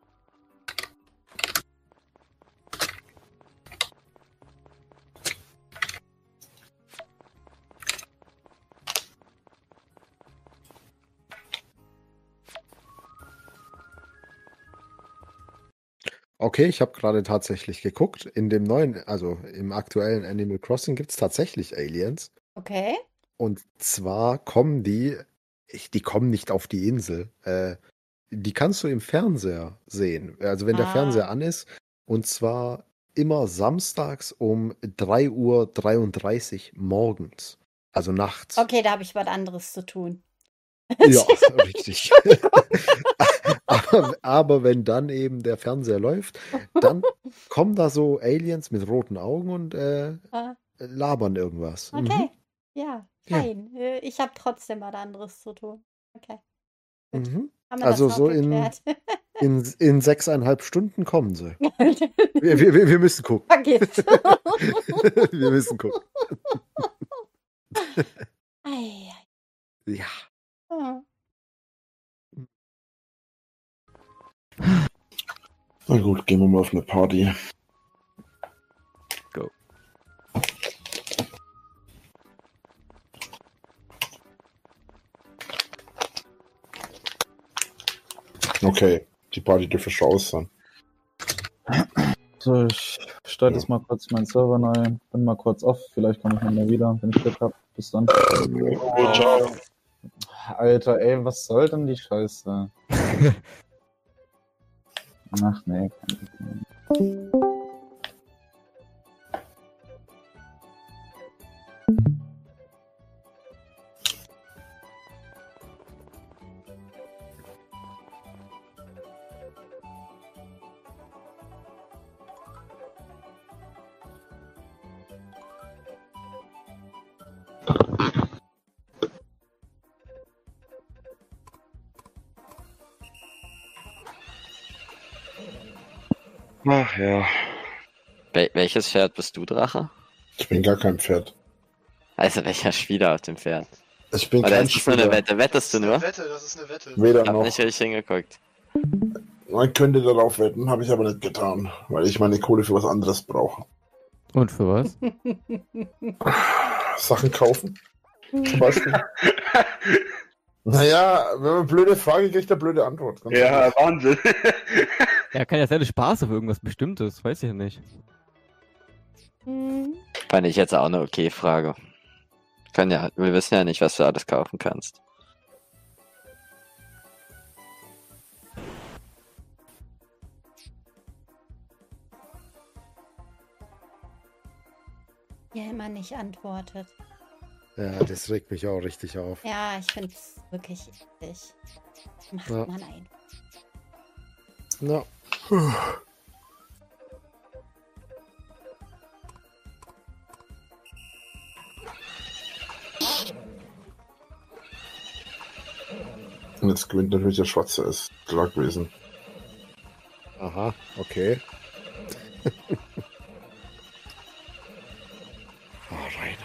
Okay, ich habe gerade tatsächlich geguckt. In dem neuen, also im aktuellen Animal Crossing gibt es tatsächlich Aliens. Okay. Und zwar kommen die, ich, die kommen nicht auf die Insel. Äh, die kannst du im Fernseher sehen. Also wenn der Ah. Fernseher an ist. Und zwar immer samstags um drei Uhr dreiunddreißig morgens. Also nachts. Okay, da habe ich was anderes zu tun. Ja, richtig. aber, aber wenn dann eben der Fernseher läuft, dann kommen da so Aliens mit roten Augen und äh, Ah, labern irgendwas. Mhm. okay. Ja, Ja. fein. Äh, Ich habe trotzdem was anderes zu tun. Okay. Mhm. Haben wir Also das so noch in, geklärt? in, in sechseinhalb Stunden kommen sie. Wir, wir, wir wir müssen gucken. Vergiss. Wir müssen gucken. Ei, Ja. ei. Na gut, gehen wir mal auf eine Party. Go. Okay, die Party dürfte schon aus sein. so, ich starte jetzt mal kurz meinen Server neu, bin mal kurz off, vielleicht komme ich nochmal wieder, wenn ich Glück habe. Bis dann. Oh, ciao. Alter, ey, was soll denn die Scheiße? Ach nee, kein Problem. Ach ja. Wel welches Pferd bist du, Drache? Ich bin gar kein Pferd. Also welcher Spieler auf dem Pferd? Ich bin Oder kein ist das nur eine Spieler. Wette? Wettest du nur? Wette, das ist eine Wette. Weder Ich hab noch. nicht richtig hingeguckt. Man könnte darauf wetten, habe ich aber nicht getan, weil ich meine Kohle für was anderes brauche. Und für was? Sachen kaufen. Zum Beispiel. Naja, wenn man eine blöde Frage kriegt, eine blöde Antwort. Ganz Ja, ehrlich. Wahnsinn. Ja, kann ja sein, Spaß auf irgendwas Bestimmtes, weiß ich ja nicht. Hm. Fand ich jetzt auch eine okay Frage. Können ja, wir wissen ja nicht, was du alles kaufen kannst. Ja, immer nicht antwortet. Ja, das regt mich auch richtig auf. Ja, ich finde es wirklich eklig. Macht Ja. man ein. Ja. Und jetzt gewinnt natürlich der Schwarze, ist klar gewesen. Aha, okay. Oh, Rainer.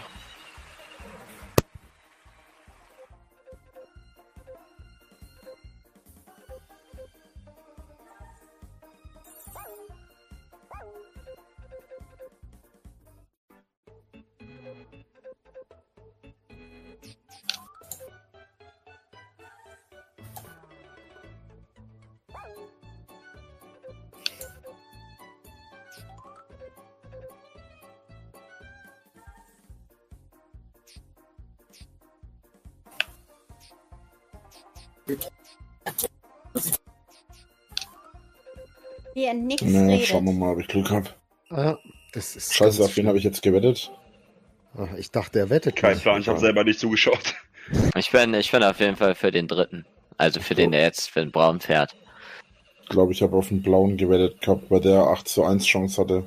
Wie er nix Na, redet. schauen wir mal, ob ich Glück habe. Ah, das ist Scheiße, ganz auf wen habe ich jetzt gewettet? Ach, ich dachte, er wettet Kein nicht. Plan, ich habe selber nicht zugeschaut. Ich bin, ich bin auf jeden Fall für den dritten. Also für den, der jetzt für den Braun fährt. Ich glaube, ich habe auf den Blauen gewettet gehabt, weil der acht zu eins Chance hatte.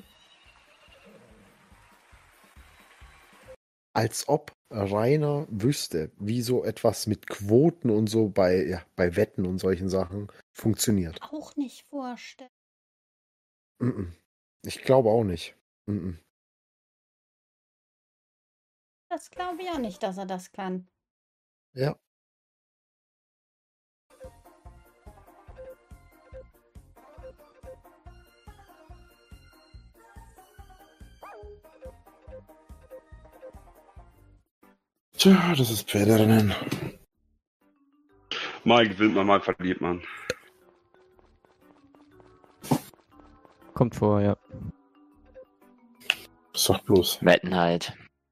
Als ob Rainer wüsste, wie so etwas mit Quoten und so bei, ja, bei Wetten und solchen Sachen funktioniert. Auch nicht vorstellen. Mm-mm. Ich glaube auch nicht. Mm-mm. Das glaube ich auch nicht, dass er das kann. Ja. Tja, das ist Pferderennen. Mal gewinnt man, mal verliert man. Kommt vor, ja. Sag bloß. Wetten halt.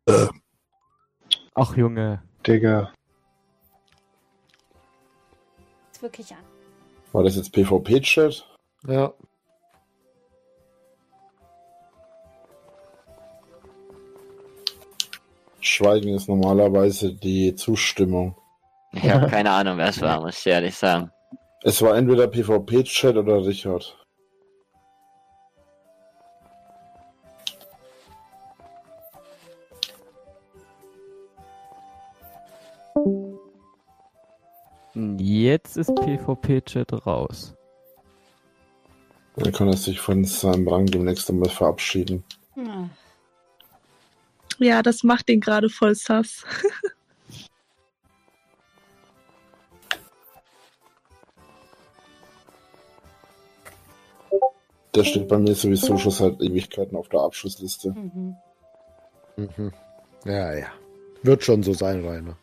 Ach, Junge. Digga. Ist wirklich an. War das jetzt PvP-Chat? Ja. Schweigen ist normalerweise die Zustimmung. Ich habe keine Ahnung, wer es war, muss ich ehrlich sagen. Es war entweder PvP-Chat oder Richard. Jetzt ist PvP-Chat raus. Dann kann er sich von seinem Rang demnächst einmal verabschieden. Hm. Ja, das macht ihn gerade voll sass. Der steht bei mir sowieso schon seit Ewigkeiten auf der Abschlussliste. Mhm. Mhm. Ja, ja. Wird schon so sein, Rainer.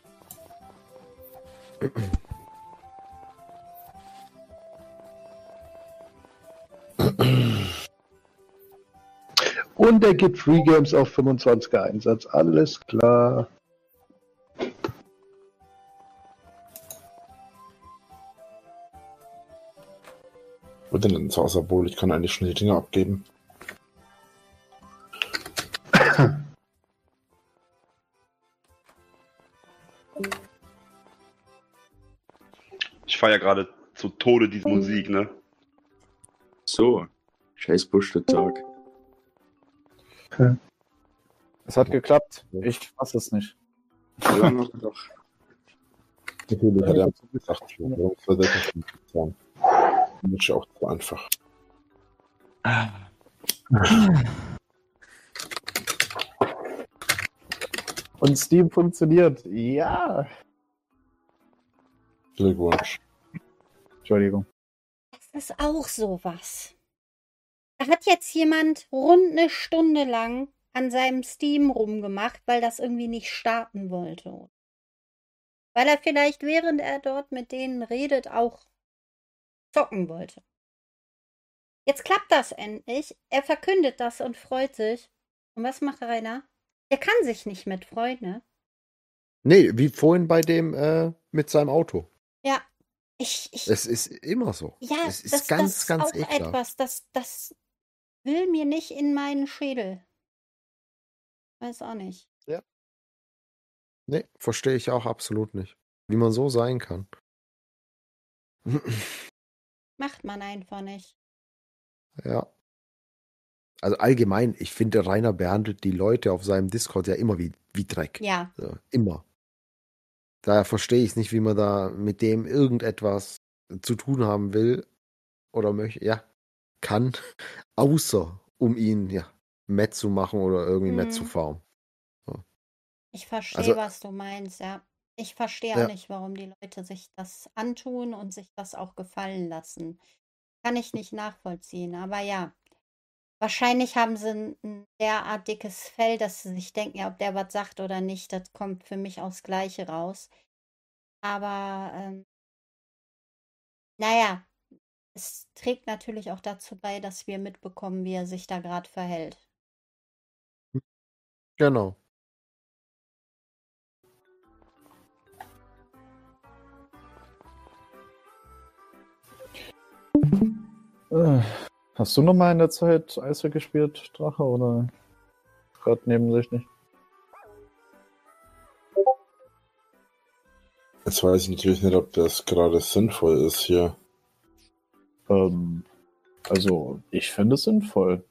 Und er gibt Free Games auf fünfundzwanziger Einsatz. Alles klar. Wo denn ins Außerbowl? Ich kann eigentlich schon die Dinger abgeben. Ich feiere gerade zu Tode diese Musik, ne? So, scheiß Bullshit-Tag. Es hat geklappt. Ich fasse es nicht. Lange doch. Natürlich hat er gesagt, warum soll das nicht sein? Das ist ja auch zu einfach. Und Steam funktioniert. Ja. Glückwunsch. Entschuldigung. Das ist auch sowas. Da hat jetzt jemand rund eine Stunde lang an seinem Steam rumgemacht, weil das irgendwie nicht starten wollte. Weil er vielleicht, während er dort mit denen redet, auch zocken wollte. Jetzt klappt das endlich. Er verkündet das und freut sich. Und was macht Rainer? Er kann sich nicht mit freuen, ne? Nee, wie vorhin bei dem äh, mit seinem Auto. Ja, ich, ich, Es ist immer so. ja, Es ist das, ganz, das ist ganz auch ekelhaft. etwas, das, das will mir nicht in meinen Schädel. Weiß auch nicht. Ja. Nee, verstehe ich auch absolut nicht. Wie man so sein kann. Macht man einfach nicht. Ja. Also allgemein, ich finde, Rainer behandelt die Leute auf seinem Discord ja immer wie, wie Dreck. Ja. So, immer. Daher verstehe ich nicht, wie man da mit dem irgendetwas zu tun haben will oder möchte, ja, kann, außer um ihn, ja, matt zu machen oder irgendwie matt zu Hm. farmen. So. Ich verstehe, Also, was du meinst, ja. Ich verstehe auch ja. nicht, warum die Leute sich das antun und sich das auch gefallen lassen. Kann ich nicht nachvollziehen, aber ja. Wahrscheinlich haben sie ein, ein derart dickes Fell, dass sie sich denken, ja, ob der was sagt oder nicht, das kommt für mich aufs Gleiche raus. Aber ähm, naja, es trägt natürlich auch dazu bei, dass wir mitbekommen, wie er sich da gerade verhält. Genau. Äh, Hast du noch mal in der Zeit Eishockey gespielt, Drache, oder gerade nebensächlich? Jetzt weiß ich natürlich nicht, ob das gerade sinnvoll ist hier. Ähm, also, ich finde es sinnvoll.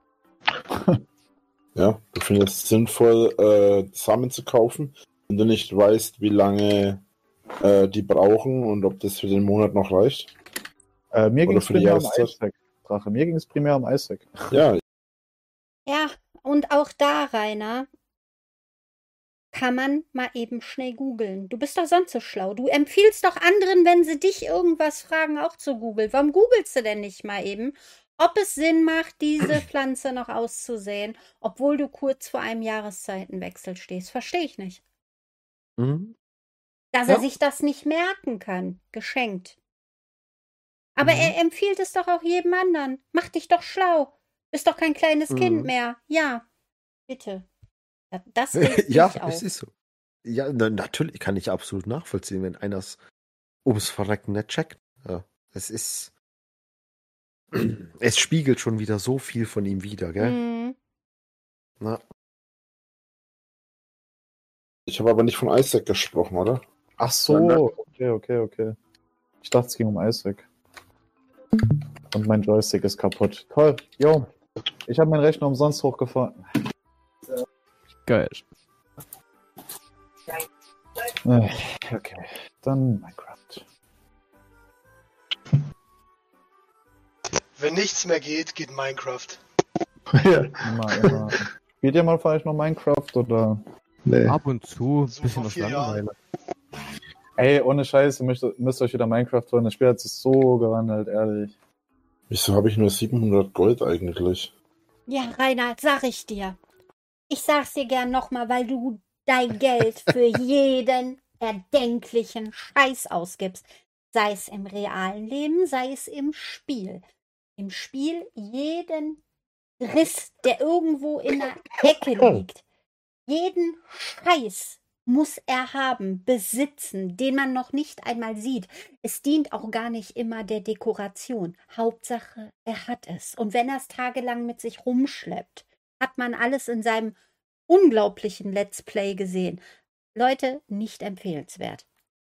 Ja, du findest es sinnvoll, äh, Samen zu kaufen, wenn du nicht weißt, wie lange äh, die brauchen und ob das für den Monat noch reicht? Äh, mir ging Oder es für die primär um Jahreszeit? Eishockey, Drache. Mir ging es primär um Eishockey. Ja, Ja, und auch da, Rainer, kann man mal eben schnell googeln. Du bist doch sonst so schlau. Du empfiehlst doch anderen, wenn sie dich irgendwas fragen, auch zu googeln. Warum googelst du denn nicht mal eben, ob es Sinn macht, diese Pflanze noch auszusehen, obwohl du kurz vor einem Jahreszeitenwechsel stehst? Verstehe ich nicht. Mhm. Dass Ja. er sich das nicht merken kann. Geschenkt. Aber Mhm. er empfiehlt es doch auch jedem anderen. Mach dich doch schlau. Bist doch kein kleines Kind Mhm. mehr. Ja, bitte. Ja, Das regt Ja, mich es auf. ist so. Ja, na, natürlich kann ich absolut nachvollziehen, wenn einer es ums Verrecken nicht checkt. Ja, es ist. Es spiegelt schon wieder so viel von ihm wider, gell? Mhm. Na, ich habe aber nicht von Isaac gesprochen, oder? Ach Nein, nein. so, okay, okay, okay. Ich dachte, es ging um Eishockey. Und mein Joystick ist kaputt. Toll, jo. Ich habe meinen Rechner umsonst hochgefahren. Geil. Äh, Okay, dann Minecraft. Wenn nichts mehr geht, geht Minecraft. Immer, immer. Spielt ihr mal vielleicht noch Minecraft oder? Nee. Ab und zu, So bisschen vor aus vier Jahren. Langeweile. Ey, ohne Scheiß, ihr müsst, müsst euch wieder Minecraft holen. Das Spiel hat sich so gewandelt, ehrlich. Wieso habe ich nur siebenhundert Gold eigentlich? Ja, Reinhard, sag ich dir. Ich sag's dir gern nochmal, weil du dein Geld für jeden erdenklichen Scheiß ausgibst. Sei es im realen Leben, sei es im Spiel. Im Spiel jeden Riss, der irgendwo in der Ecke liegt. Jeden Scheiß muss er haben, besitzen, den man noch nicht einmal sieht. Es dient auch gar nicht immer der Dekoration. Hauptsache, er hat es. Und wenn er es tagelang mit sich rumschleppt, hat man alles in seinem unglaublichen Let's Play gesehen. Leute, nicht empfehlenswert.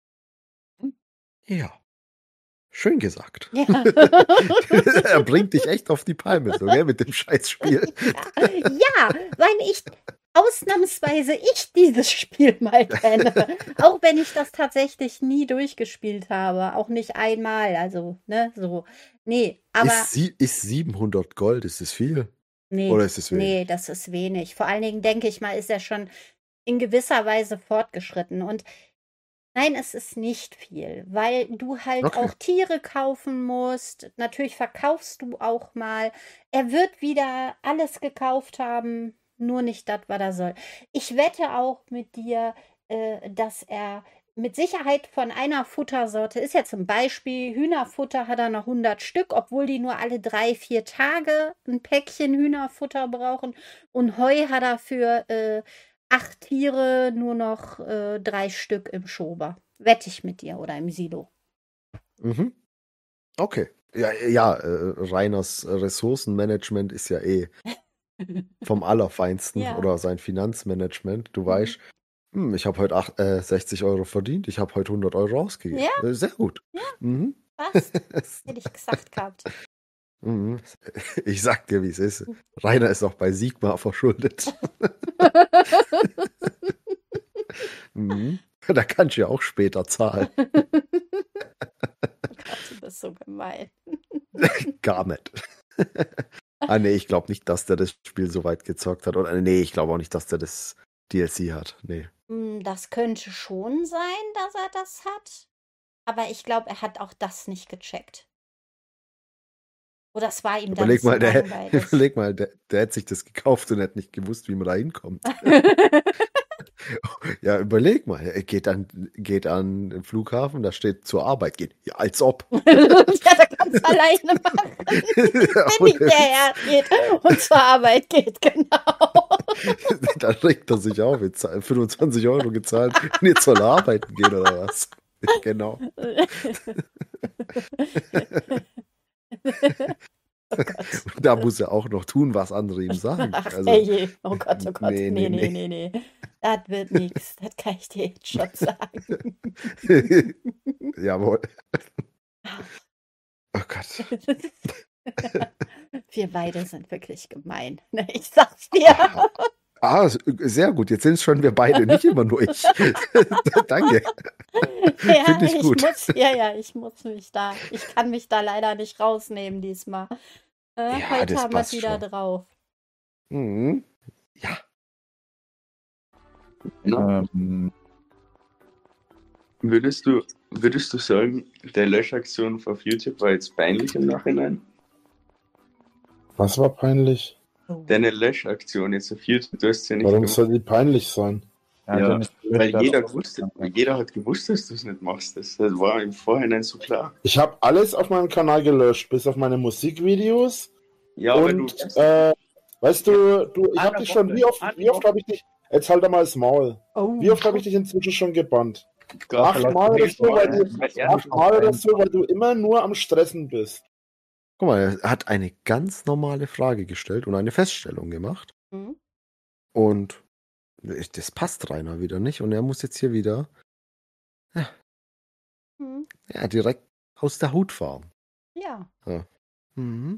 ja. Schön gesagt. Ja. Er bringt dich echt auf die Palme, so, gell, mit dem Scheißspiel. Ja, weil ich ausnahmsweise ich dieses Spiel mal kenne. Auch wenn ich das tatsächlich nie durchgespielt habe. Auch nicht einmal. Also, ne, so. Nee, aber. Ist, sie, ist siebenhundert Gold, ist das viel? Nee, Oder ist es wenig? nee, das ist wenig. Vor allen Dingen, denke ich mal, ist er schon in gewisser Weise fortgeschritten. Und nein, es ist nicht viel, weil du halt Okay. auch Tiere kaufen musst. Natürlich verkaufst du auch mal. Er wird wieder alles gekauft haben, nur nicht das, was er soll. Ich wette auch mit dir, äh, dass er mit Sicherheit von einer Futtersorte, ist ja zum Beispiel Hühnerfutter, hat er noch hundert Stück, obwohl die nur alle drei, vier Tage ein Päckchen Hühnerfutter brauchen. Und Heu hat er für äh, acht Tiere, nur noch äh, drei Stück im Schober. Wette ich mit dir oder im Silo. Mhm. Okay. Ja, ja äh, Reiners Ressourcenmanagement ist ja eh vom Allerfeinsten Ja. oder sein Finanzmanagement. Du Mhm. weißt, hm, ich habe heute acht, äh, sechzig Euro verdient, ich habe heute hundert Euro ausgegeben. Ja, Äh, sehr gut. ja, Mhm. passt. Hätte ich gesagt gehabt. Mhm. Ich sag dir, wie es ist. Rainer ist auch bei Sigmar verschuldet. Mhm. Da kannst du ja auch später zahlen. Gott, du bist so gemein. Gar nicht. Ah, nee, ich glaube nicht, dass der das Spiel so weit gezockt hat. Oder nee, ich glaube auch nicht, dass der das D L C hat. Nee. Hm, Das könnte schon sein, dass er das hat. Aber ich glaube, er hat auch das nicht gecheckt. Oder es war ihm dann Überleg zu mal, der, langweilig. überleg mal, der, der hätte sich das gekauft und hätte nicht gewusst, wie man da hinkommt. Ja, überleg mal, er geht an, geht an den Flughafen, da steht zur Arbeit gehen. Ja, als ob. Ja, der kann es alleine machen. Wenn nicht der hergeht und zur Arbeit geht, genau. Dann regt er sich auf, jetzt fünfundzwanzig Euro gezahlt und jetzt soll er arbeiten gehen oder was? Genau. Oh Gott. Und da muss er auch noch tun, was andere ihm sagen. Ach, Also, ey, oh Gott, oh Gott. nee, Nee, nee, nee, nee. nee, nee. Das wird nichts. Das kann ich dir jetzt schon sagen. Jawohl. Oh Gott. Wir beide sind wirklich gemein. Ne, ich sag's dir. Ah, sehr gut. Jetzt sind es schon wir beide, nicht immer nur ich. Danke. Ja, Finde ich ich gut. muss, ja, ja, ich muss mich da, ich kann mich da leider nicht rausnehmen diesmal. Äh, Ja, heute das haben wir es passt wieder schon. drauf. Mhm. Ähm, Würdest du, würdest du sagen, der Löschaktion auf YouTube war jetzt peinlich im Nachhinein? Was war peinlich? Deine Löschaktion jetzt auf YouTube, du hast ja nicht Warum gemacht. soll die peinlich sein? Er hat Ja, ja nicht gelöscht, weil er hat jeder auch wusste, jeder hat gewusst, dass du es nicht machst. Das, das war im Vorhinein so klar. Ich habe alles auf meinem Kanal gelöscht, bis auf meine Musikvideos. Ja, aber und, du- äh, weißt du, du ich habe Eine dich schon, Woche, wie oft, eine wie oft Woche. habe ich dich, jetzt halt doch mal das Maul. Oh. Wie oft habe ich dich inzwischen schon gebannt? Gott, Achtmal oder so, weil du, Ja, achtmal oder so, weil du immer nur am Stressen bist. Guck mal, er hat eine ganz normale Frage gestellt und eine Feststellung gemacht. Mhm. Und das passt Rainer wieder nicht. Und er muss jetzt hier wieder ja, Mhm. ja, direkt aus der Hut fahren. Ja. Ja. Mhm.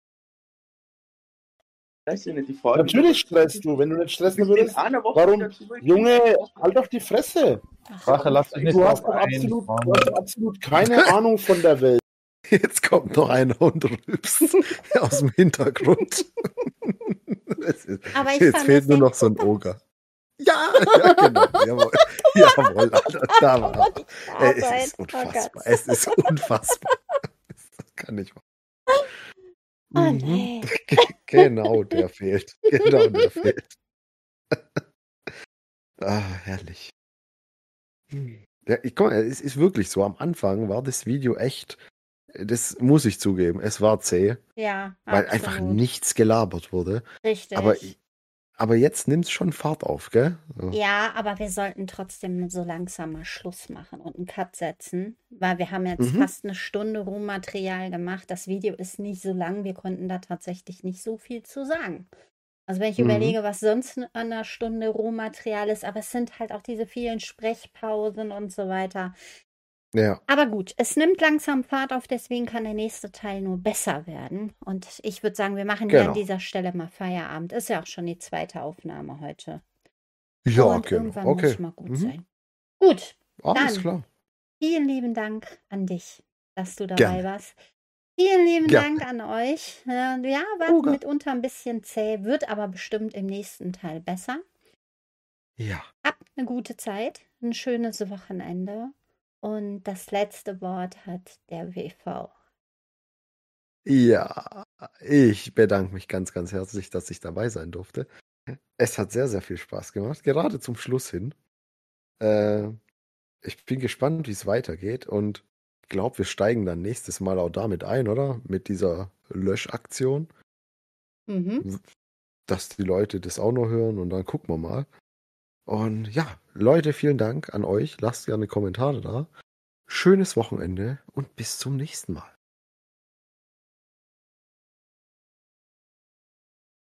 Das ist ja nicht die Frage. Natürlich stresst du, wenn du nicht stressen bist in würdest. einer Woche Warum? wieder zurück. Junge, halt doch die Fresse. Rache, lass dich nicht Du hast drauf doch ein, absolut, Mann. du hast doch absolut keine Ahnung von der Welt. Jetzt kommt noch einer und rülpst aus dem Hintergrund. Es ist, Aber ich jetzt fand fehlt das nur sehr noch so ein Oger. Ja, ja genau. Jawohl, jawohl Alter, da war er. Ey, es Arbeit. ist Oh unfassbar. Gott. Es ist unfassbar. Das kann ich machen. Oh, Mhm. nee. Genau, der fehlt. Genau, der fehlt. Ah, herrlich. Hm. Ja, ich, guck mal, es ist wirklich so. Am Anfang war das Video echt, das muss ich zugeben, es war zäh, Ja, weil einfach absolut. nichts gelabert wurde. Richtig. Aber, aber jetzt nimmt es schon Fahrt auf, gell? So. Ja, aber wir sollten trotzdem so langsam mal Schluss machen und einen Cut setzen, weil wir haben jetzt Mhm. fast eine Stunde Rohmaterial gemacht. Das Video ist nicht so lang, wir konnten da tatsächlich nicht so viel zu sagen. Also wenn ich Mhm. überlege, was sonst an einer Stunde Rohmaterial ist, aber es sind halt auch diese vielen Sprechpausen und so weiter. Ja. Aber gut, es nimmt langsam Fahrt auf, deswegen kann der nächste Teil nur besser werden. Und ich würde sagen, wir machen hier an Genau. dieser Stelle mal Feierabend. Ist ja auch schon die zweite Aufnahme heute. Ja, Und genau. irgendwann Okay. muss mal gut Mhm. sein. Gut, Alles dann klar. vielen lieben Dank an dich, dass du dabei Gerne. warst. Vielen lieben Gerne. Dank an euch. Äh, Ja, war Oga. mitunter ein bisschen zäh, wird aber bestimmt im nächsten Teil besser. Ja. Habt eine gute Zeit, ein schönes Wochenende. Und das letzte Wort hat der W V. Ja, ich bedanke mich ganz, ganz herzlich, dass ich dabei sein durfte. Es hat sehr, sehr viel Spaß gemacht, gerade zum Schluss hin. Äh, ich bin gespannt, wie es weitergeht und ich glaube, wir steigen dann nächstes Mal auch damit ein, oder? Mit dieser Löschaktion, Mhm. dass die Leute das auch noch hören und dann gucken wir mal. Und ja, Leute, vielen Dank an euch. Lasst gerne Kommentare da. Schönes Wochenende und bis zum nächsten Mal.